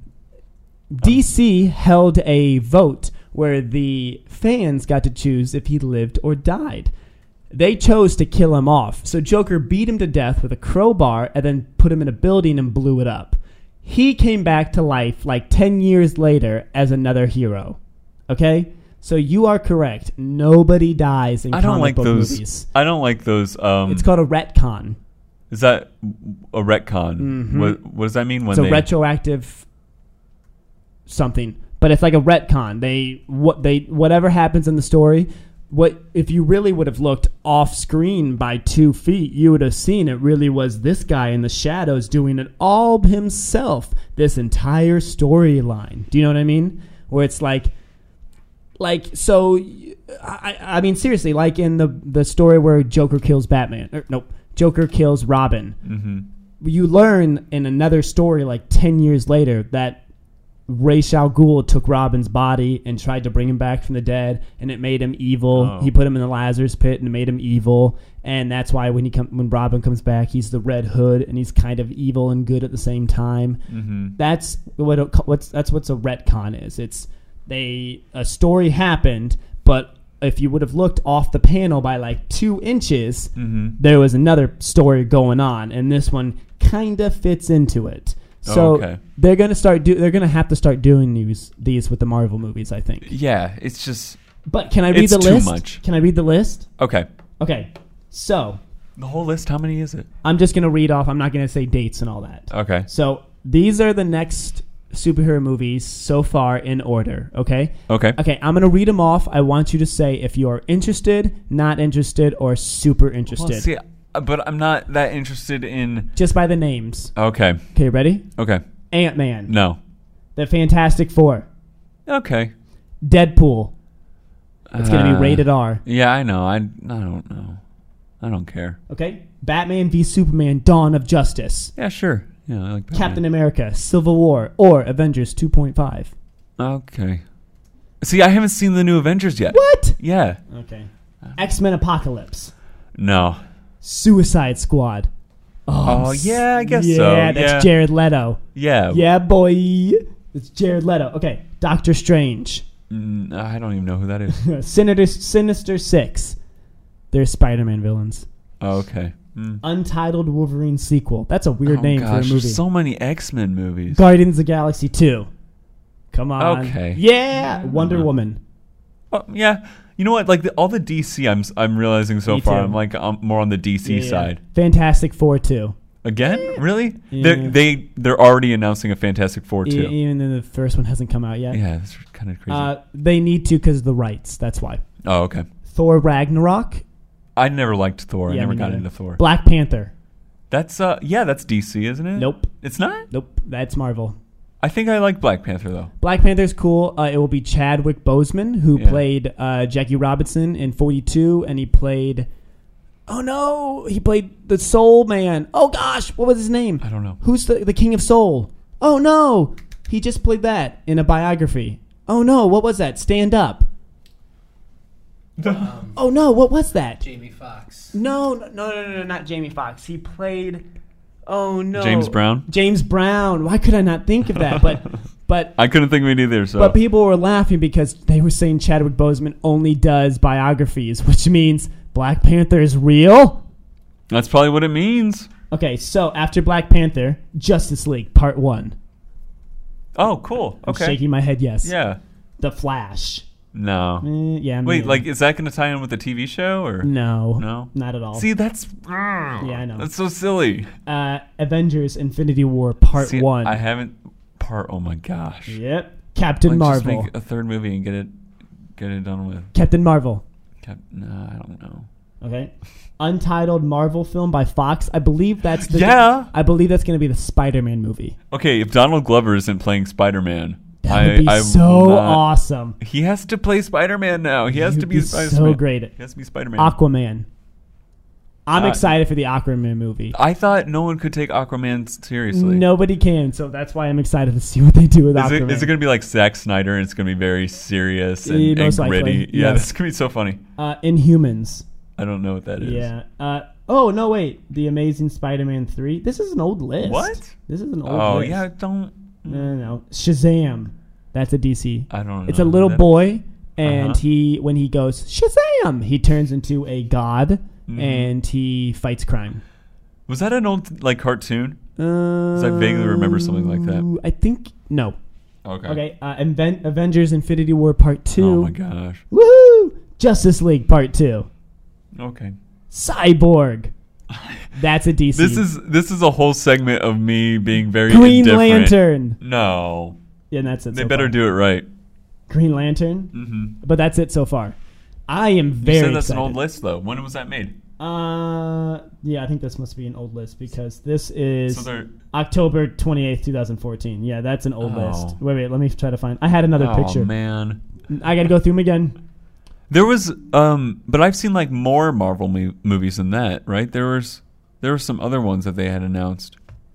D C held a vote where the fans got to choose if he lived or died. They chose to kill him off. So Joker beat him to death with a crowbar and then put him in a building and blew it up. He came back to life like ten years later as another hero. Okay? So you are correct. Nobody dies in I don't comic like book those. movies. I don't like those. Um, It's called a retcon. is that a retcon? Mhm. What, what does that mean? When It's a they, retroactive something, but it's like a retcon. They what they whatever happens in the story. What if you really would have looked off screen by two feet? You would have seen it really was this guy in the shadows doing it all himself. This entire storyline. Do you know what I mean? Where it's like, like so. I, I mean seriously, like in the the story where Joker kills Batman. Or, nope, Joker kills Robin. Mm-hmm. You learn in another story like ten years later that Ra's al Ghul took Robin's body and tried to bring him back from the dead, and it made him evil. Oh. He put him in the Lazarus pit and it made him evil, and that's why when he come, when Robin comes back, he's the Red Hood and he's kind of evil and good at the same time. Mm-hmm. That's what a, what's that's what's a retcon is. It's they a story happened, but if you would have looked off the panel by like two inches, Mm-hmm. there was another story going on, and this one kind of fits into it. So Oh, okay. they're gonna start do. They're gonna have to start doing these these with the Marvel movies, I think. Yeah, it's just But can I read It's the too list? much. Can I read the list? Okay. Okay. So The whole list, how many is it? I'm just going to read off. I'm not going to say dates and all that. Okay. So these are the next superhero movies so far in order, okay? Okay. Okay, I'm going to read them off. I want you to say if you are interested, not interested, or super interested. Well, see, uh, but I'm not that interested in... Just by the names. Okay. Okay, ready? Okay. Ant-Man. No. The Fantastic Four. Okay. Deadpool. It's going to Uh, be rated R. Yeah, I know. I, I don't know. I don't care. Okay? Batman v Superman, Dawn of Justice. Yeah, sure. Yeah, I like Batman. Captain America, Civil War, or Avengers two point five. Okay. See, I haven't seen the new Avengers yet. What? Yeah. Okay. X-Men Apocalypse. No. Suicide Squad. Oh, I'm s- yeah, I guess yeah, so. that's Yeah. Jared Leto. Yeah. Yeah, boy. It's Jared Leto. Okay. Doctor Strange. Mm, I don't even know who that is. Sinister, Sinister Six. They're Spider-Man villains. Oh, okay. Mm. Untitled Wolverine sequel. That's a weird Oh, name gosh, for a movie. there's so many X-Men movies. Guardians of the Galaxy two. Come on. Okay. Yeah. Wonder Uh-huh. Woman. Oh, yeah. You know what? Like the, all the D C, I'm s- I'm realizing so Me far, too. I'm like I'm more on the D C Yeah, yeah. side. Fantastic Four two. Again? Really? Yeah. They're, they they're already announcing a Fantastic Four E- too. even though the first one hasn't come out yet. Yeah, that's kind of crazy. Uh, they need to because of the rights. That's why. oh, okay. Thor Ragnarok. I never liked Thor. I Yeah, never me got neither. into Thor. Black Panther. That's uh yeah, that's D C, isn't it? Nope. It's not? Nope. That's Marvel. I think I like Black Panther though. Black Panther's cool. Uh, it will be Chadwick Boseman, who Yeah. played uh, Jackie Robinson in forty-two, and he played... Oh, no! He played the Soul Man. Oh, gosh! What was his name? I don't know. Who's the, the King of Soul? Oh, no! He just played that in a biography. Oh, no! What was that? Stand Up. Um, Oh, no! What was that? Jamie Foxx. No, no, no, no, no, not Jamie Foxx. He played... Oh, no. James Brown? James Brown. Why could I not think of that? But... but I couldn't think of it either, so But people were laughing because they were saying Chadwick Boseman only does biographies, which means Black Panther is real. that's probably what it means. Okay, so after Black Panther, Justice League Part One. Oh, cool. I'm Okay. shaking my head. Yes. Yeah. The Flash. No. Eh, yeah. Wait, maybe. like is that going to tie in with the T V show or no, No? not at all. See, that's Yeah, I know. That's so silly. uh, Avengers: Infinity War Part See, One. I haven't part. Oh my gosh. Yep. Captain Like, just Marvel. make a third movie and get it get it done with. Captain Marvel. Cap- no, I don't know. Okay. Untitled Marvel film by Fox. I believe that's the. Yeah. I believe that's going to be the Spider-Man movie. Okay, if Donald Glover isn't playing Spider-Man, That I, would be I so will not- awesome. He has to play Spider-Man now. He has He'd to be, be Spider-Man. so great. He has to be Spider-Man. Aquaman. I'm Uh, excited for the Aquaman movie. I thought no one could take Aquaman seriously. Nobody can, so that's why I'm excited to see what they do with Is Aquaman. it, is it going to be like Zack Snyder and it's going to be very serious and, Eh, and most likely, gritty? Yeah, yes. that's going to be so funny. uh, Inhumans. I don't know what that is. Yeah. Uh, oh no, wait. The Amazing Spider-Man three. This is an old list. What? This is an old Oh, list. yeah, don't. No, no, no. Shazam. That's a D C. I don't know. It's a who little that boy, and Uh-huh. he when he goes Shazam, he turns into a god, Mhm. and he fights crime. is. Was that an old like cartoon? Uh, I vaguely remember something like that. I think no. Okay. Okay, uh, Inven- Avengers: Infinity War Part Two. Oh my gosh. Woohoo! Justice League Part Two. Okay. Cyborg. That's a D C. This is this is a whole segment of me being very Green indifferent. Lantern. No, Yeah, and that's it. they so better far. do it right. Green Lantern. Mm-hmm. But that's it so far. I am very You said that's excited. an old list though. When was that made? Uh, yeah, I think this must be an old list because this is So they're October twenty-eighth, twenty fourteen. Yeah, that's an old Oh. list. Wait, wait, let me try to find. I had another oh picture. man. I got to go through them again. There was, um, but I've seen like more Marvel mo- movies than that, right? There was, there were some other ones that they had announced.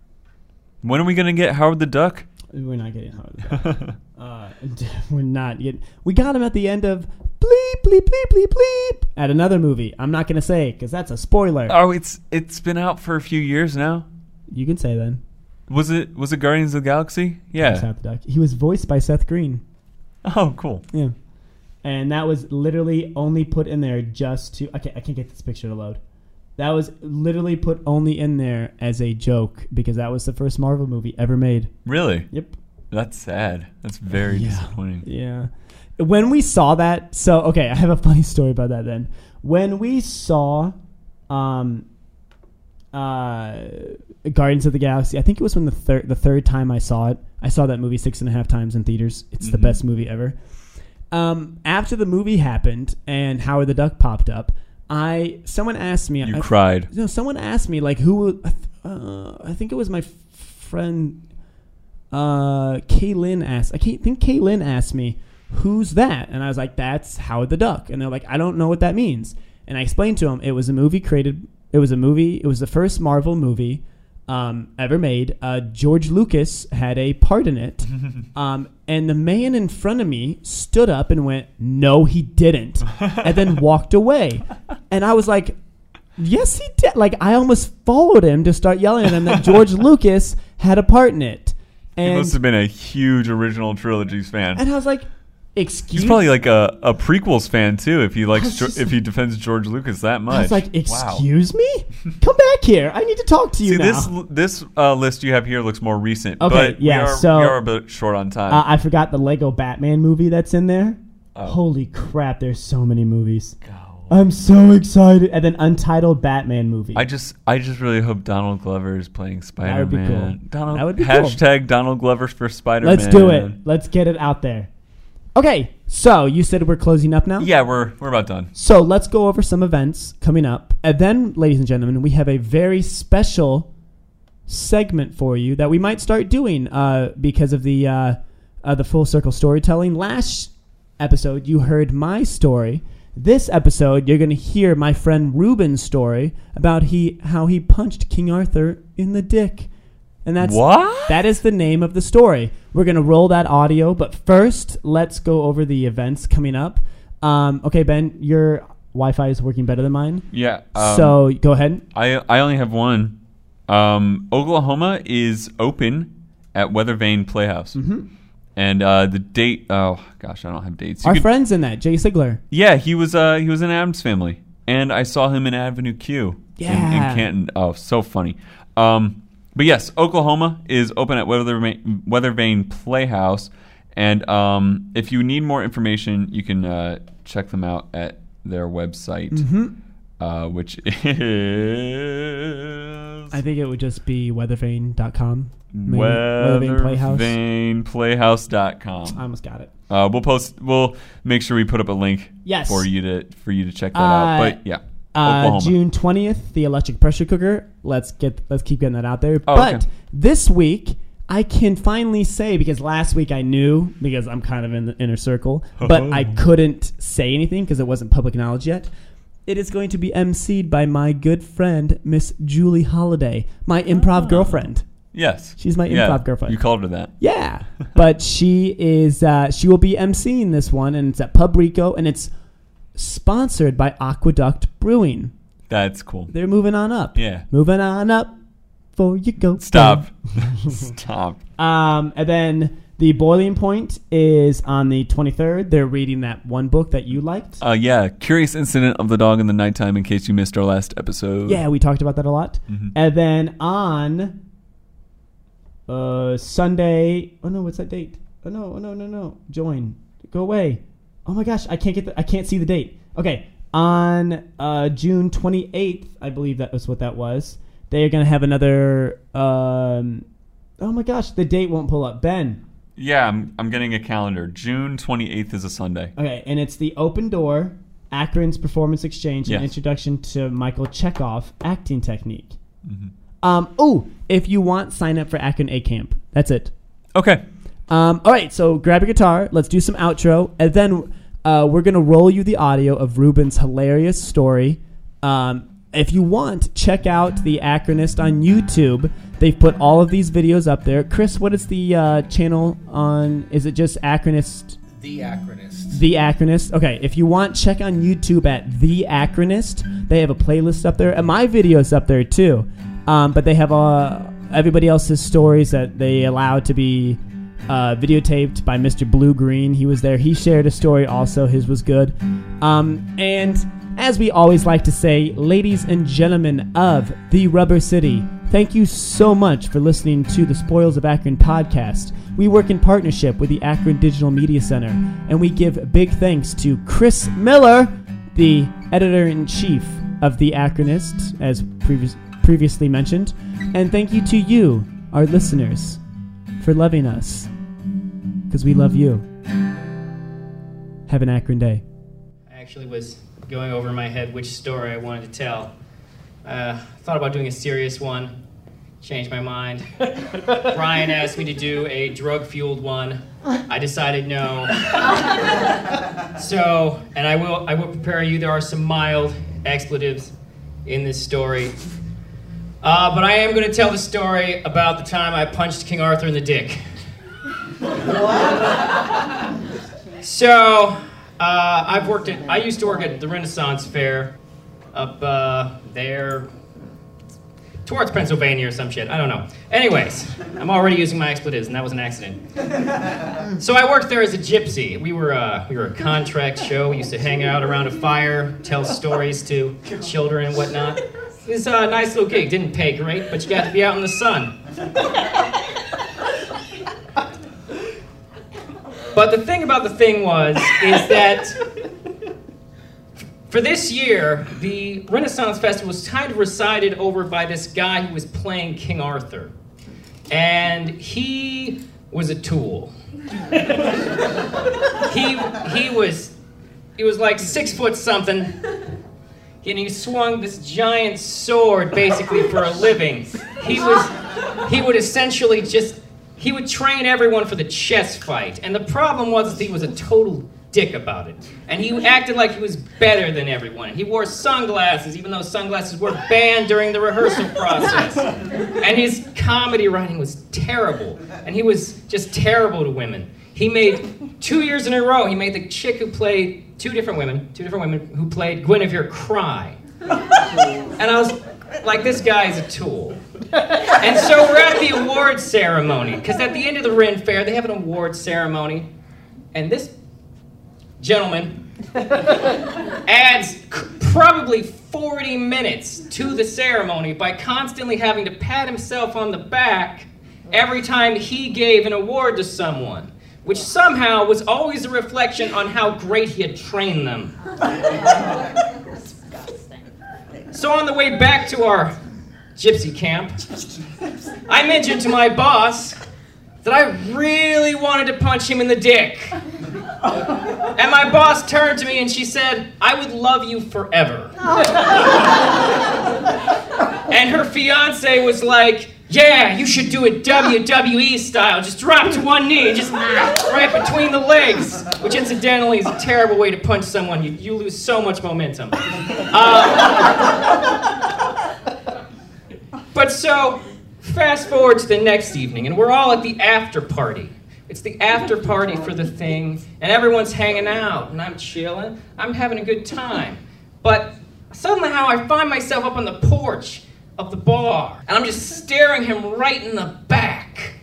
When are we gonna get Howard the Duck? We're not getting hard. uh, we're not getting. We got him at the end of bleep bleep bleep bleep bleep at another movie. I'm not gonna say because that's a spoiler. Oh, it's it's been out for a few years now. You can say then. Was it was it Guardians of the Galaxy? That's Yeah. Howard the Duck. He was voiced by Seth Green. Oh, cool. Yeah. And that was literally only put in there just to. I can't, I can't get this picture to load. That was literally put only in there as a joke because that was the first Marvel movie ever made. Really? Yep. That's sad. That's very Yeah. disappointing. Yeah. when we saw that, so okay, I have a funny story about that. Then when we saw, um, uh, Guardians of the Galaxy, I think it was when the third the third time I saw it. I saw that movie six and a half times in theaters. It's mm-hmm. the best movie ever. Um, after the movie happened and Howard the Duck popped up, I someone asked me. You I, cried. No, someone asked me like who. Uh, I think it was my f- friend. Uh, Kaylin asked. I can't think Kaylin asked me, "Who's that?" And I was like, "That's Howard the Duck." And they're like, "I don't know what that means." And I explained to them it was a movie created. It was a movie. It was the first Marvel movie um, ever made. Uh, George Lucas had a part in it. um, and the man in front of me stood up and went, "No, he didn't," and then walked away. And I was like, "Yes, he did." Like I almost followed him to start yelling at him that George Lucas had a part in it. And, he must have been a huge original trilogies fan. And I was like, excuse He's probably like a, a prequels fan too if he likes just, if he defends George Lucas that much. I was like, excuse wow. me? Come back here. I need to talk to you See, now. this this uh, list you have here looks more recent. Okay, but yeah, we are, so we are a bit short on time. Uh, I forgot the Lego Batman movie that's in there. Oh. Holy crap, there's so many movies. God. I'm so excited. And then Untitled Batman movie. I just I just really hope Donald Glover is playing Spider-Man. That would be cool. Donald, that would be hashtag cool. Donald Glover for Spider-Man. Let's do it. Let's get it out there. Okay, so you said we're closing up now? Yeah, we're we're about done. So let's go over some events coming up. And then, ladies and gentlemen, we have a very special segment for you that we might start doing uh, because of the uh, uh, the full circle storytelling. Last episode, you heard my story. This episode, you're going to hear my friend Ruben's story about he how he punched King Arthur in the dick. And that's what? That is the name of the story. We're going to roll that audio, but first, let's go over the events coming up. Um, okay, Ben, your Wi-Fi is working better than mine. Yeah. Um, so go ahead. I I only have one. Um, Oklahoma is open at Weather Vane Playhouse. Mm-hmm. And uh, the date, oh gosh, I don't have dates. You Our could, friend's in that, Jay Sigler. Yeah, he was uh, he was in Addams Family, and I saw him in Avenue Q yeah. in, in Canton. Oh, so funny. Um, but yes, Oklahoma is open at Weather Vane, Weather Vane Playhouse, and um, if you need more information, you can uh, check them out at their website, mm-hmm. uh, which is I think it would just be weathervane dot com. weathervane playhouse dot com. I almost got it. Uh, we'll post. We'll make sure we put up a link yes. for you to for you to check that uh, out. But yeah, uh, June twentieth, the electric pressure cooker. Let's get let's keep getting that out there. Oh, but okay. this week, I can finally say, because last week I knew because I'm kind of in the inner circle, but I couldn't say anything because it wasn't public knowledge yet. It is going to be emceed by my good friend Miss Julie Holiday, my improv oh. girlfriend. Yes. She's my improv yeah, girlfriend. You called her that. Yeah. But she is uh, she will be emceeing this one, and it's at Pub Rico, and it's sponsored by Aqueduct Brewing. That's cool. They're moving on up. Yeah. Moving on up before you go. Stop. Stop. Um, and then the Boiling Point is on the twenty-third. They're reading that one book that you liked. Uh, yeah. Curious Incident of the Dog in the Nighttime, in case you missed our last episode. Yeah, we talked about that a lot. Mm-hmm. And then on uh, Sunday... Oh, no, what's that date? Oh, no, oh, no, no, no. Join. Go away. Oh, my gosh. I can't get the, I can't see the date. Okay. On uh, June twenty-eighth, I believe that was what that was, they are going to have another... Um, oh, my gosh. The date won't pull up. Ben... Yeah, I'm I'm getting a calendar. June twenty-eighth is a Sunday. Okay, and it's the Open Door, Akron's Performance Exchange, yes. and Introduction to Michael Chekhov Acting Technique. Mm-hmm. Um, oh, if you want, sign up for Akron A Camp. That's it. Okay. Um, all right, so grab your guitar. Let's do some outro, and then uh, we're going to roll you the audio of Ruben's hilarious story. Um, if you want, check out the Akronist on YouTube. They've put all of these videos up there. Chris, what is the uh, channel on? Is it just Akronist? The Akronist. The Akronist. Okay, if you want, check on YouTube at The Akronist. They have a playlist up there. And my video's up there too. Um, but they have uh, everybody else's stories that they allowed to be uh, videotaped by Mister Blue Green. He was there. He shared a story also. His was good. Um, and as we always like to say, ladies and gentlemen of the Rubber City, Thank you so much for listening to the Spoils of Akron podcast. We work in partnership with the Akron Digital Media Center, and we give big thanks to Chris Miller, the editor-in-chief of The Akronist, as previous, previously mentioned. And thank you to you, our listeners, for loving us, because we love you. Have an Akron day. I actually was going over in my head which story I wanted to tell. Uh, thought about doing a serious one, changed my mind. Ryan asked me to do a drug-fueled one. I decided no. So, and I will, I will prepare you. There are some mild expletives in this story. Uh, but I am going to tell the story about the time I punched King Arthur in the dick. So, uh, I've worked at, I used to work at the Renaissance Fair up uh, there towards Pennsylvania or some shit. I don't know. Anyways, I'm already using my expletives, and that was an accident. So I worked there as a gypsy. We were, uh, we were a contract show. We used to hang out around a fire, tell stories to children and whatnot. It was a nice little gig. Didn't pay great, but you got to be out in the sun. But the thing about the thing was, is that for this year, the Renaissance Festival was kind of resided over by this guy who was playing King Arthur. And he was a tool. he, he was, he was like six foot something, and he swung this giant sword basically for a living. He was, he would essentially just, he would train everyone for the chess fight. And the problem was that he was a total dick about it. And he acted like he was better than everyone. He wore sunglasses, even though sunglasses were banned during the rehearsal process. And his comedy writing was terrible. And he was just terrible to women. He made, two years in a row, he made the chick who played, two different women, two different women who played Guinevere cry. And I was like, this guy is a tool. And so we're at the award ceremony, because at the end of the Ren Fair, they have an award ceremony. And this gentleman adds c- probably forty minutes to the ceremony by constantly having to pat himself on the back every time he gave an award to someone, which somehow was always a reflection on how great he had trained them. So on the way back to our gypsy camp, I mentioned to my boss that I really wanted to punch him in the dick. And my boss turned to me and she said, I would love you forever. And her fiance was like, yeah, you should do it W W E style. Just drop to one knee, just right between the legs. Which incidentally is a terrible way to punch someone. You, you lose so much momentum. Uh, but so, fast forward to the next evening, and we're all at the after party. It's the after party for the thing, and everyone's hanging out, and I'm chilling. I'm having a good time. But somehow I find myself up on the porch of the bar, and I'm just staring him right in the back.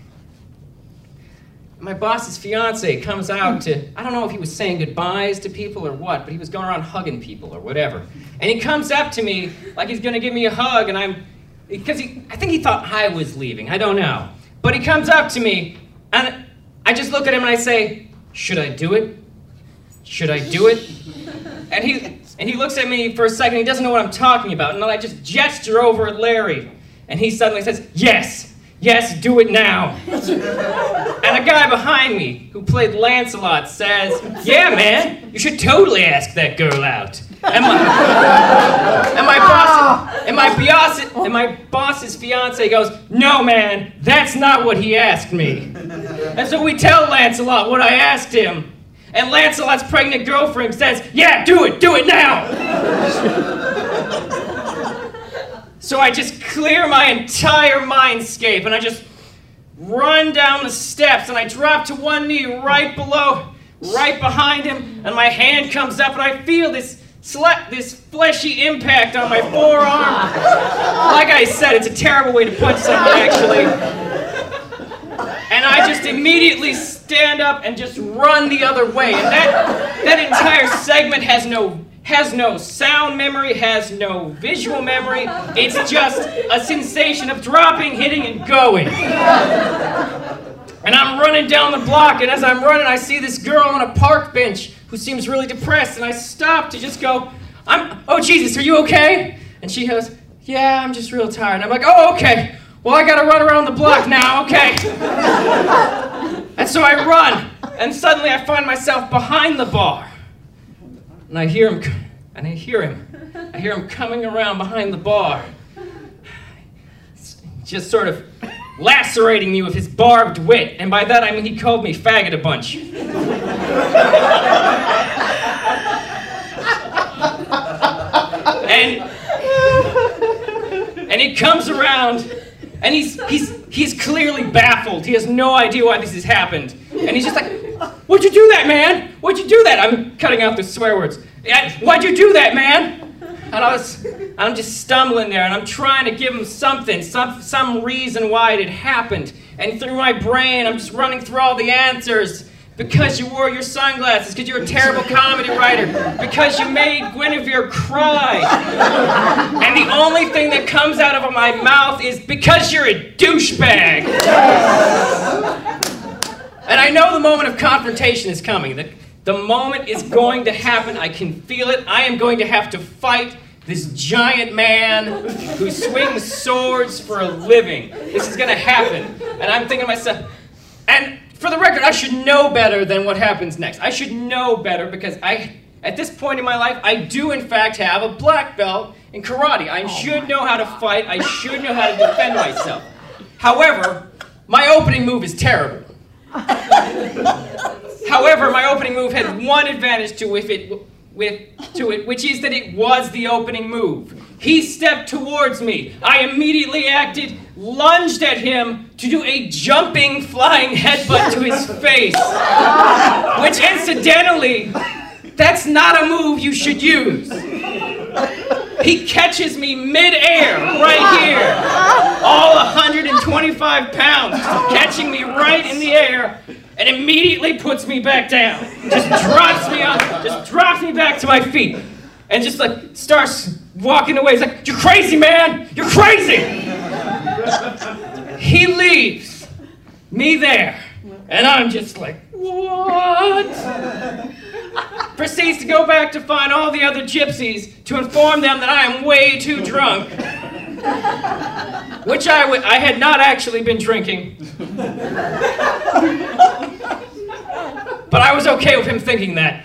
My boss's fiance comes out to, I don't know if he was saying goodbyes to people or what, but he was going around hugging people or whatever. And he comes up to me like he's gonna give me a hug, and I'm, because he, I think he thought I was leaving, I don't know. But he comes up to me, and I just look at him and I say, should I do it? Should I do it? And he and he looks at me for a second, he doesn't know what I'm talking about, and I just gesture over at Larry, and he suddenly says, yes, yes, do it now. And a guy behind me, who played Lancelot, says, yeah, man, you should totally ask that girl out. And my, and my boss, and my boss, and my boss's fiance goes, no, man, that's not what he asked me. And so we tell Lancelot what I asked him. And Lancelot's pregnant girlfriend says, yeah, do it, do it now. So I just clear my entire mindscape and I just run down the steps and I drop to one knee right below, right behind him, and my hand comes up and I feel this sle- this fleshy impact on my forearm. Like I said, it's a terrible way to punch someone, actually. And I just immediately stand up and just run the other way. And that, that entire segment has no has no sound memory, has no visual memory. It's just a sensation of dropping, hitting, and going. And I'm running down the block, and as I'm running, I see this girl on a park bench who seems really depressed, and I stop to just go, I'm, oh, Jesus, are you okay? And she goes, yeah, I'm just real tired. And I'm like, oh, okay. Well, I gotta run around the block now, okay. And so I run, and suddenly I find myself behind the bar. And I hear him, and I hear him. I hear him coming around behind the bar. Just sort of lacerating me with his barbed wit. And by that I mean he called me faggot a bunch. and, and he comes around, and he's, he's, he's clearly baffled. He has no idea why this has happened. And he's just like, why'd you do that, man? Why'd you do that? I'm cutting out the swear words. Why'd you do that, man? And I was, I'm just stumbling there, and I'm trying to give him something, some, some reason why it had happened. And through my brain, I'm just running through all the answers. Because you wore your sunglasses, because you're a terrible comedy writer, because you made Guinevere cry. And the only thing that comes out of my mouth is because you're a douchebag. And I know the moment of confrontation is coming. The, the moment is going to happen. I can feel it. I am going to have to fight this giant man who swings swords for a living. This is going to happen. And I'm thinking to myself, and for the record, I should know better than what happens next. I should know better because I, at this point in my life, I do in fact have a black belt in karate. I should know how to fight. I should know how to defend myself. However, my opening move is terrible. However, my opening move had one advantage to with it, with to it, which is that it was the opening move. He stepped towards me. I immediately acted, lunged at him to do a jumping, flying headbutt to his face. Which, incidentally, that's not a move you should use. He catches me mid-air, right here. All one hundred twenty-five pounds, catching me right in the air, and immediately puts me back down. Just drops me on, just drops me back to my feet. And just like starts walking away. He's like, you're crazy, man! You're crazy! He leaves me there. And I'm just like, what? Proceeds to go back to find all the other gypsies to inform them that I am way too drunk. Which I, w- I had not actually been drinking. But I was okay with him thinking that.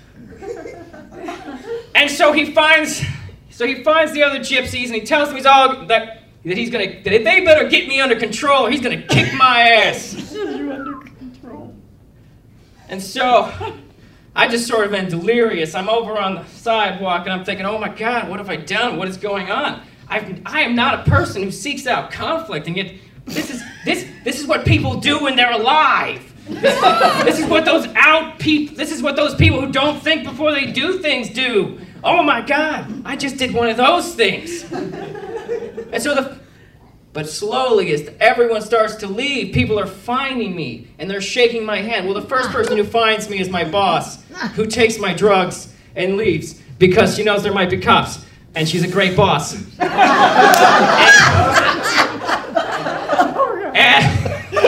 And so he finds, so he finds the other gypsies, and he tells them he's all that that he's gonna that they better get me under control, or he's gonna kick my ass. You're under control. And so I just sort of am delirious. I'm over on the sidewalk, and I'm thinking, oh my God, what have I done? What is going on? I've, I am not a person who seeks out conflict, and yet this is this this is what people do when they're alive. This, this is what those out people. This is what those people who don't think before they do things do. Oh my God, I just did one of those things. And so the, but slowly as everyone starts to leave, people are finding me and they're shaking my hand. Well, the first person who finds me is my boss, who takes my drugs and leaves because she knows there might be cops, and she's a great boss. and, and,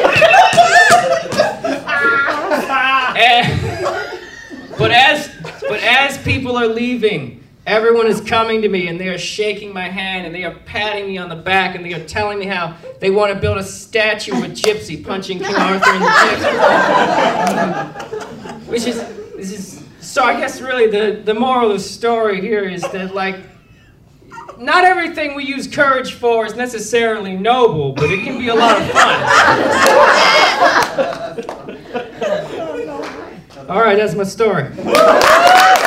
and, but as but as people are leaving, everyone is coming to me and they are shaking my hand and they are patting me on the back and they are telling me how they want to build a statue of a gypsy punching King Arthur in the face. Which is, this is, so I guess really the, the moral of the story here is that, like, not everything we use courage for is necessarily noble, but it can be a lot of fun. All right, that's my story.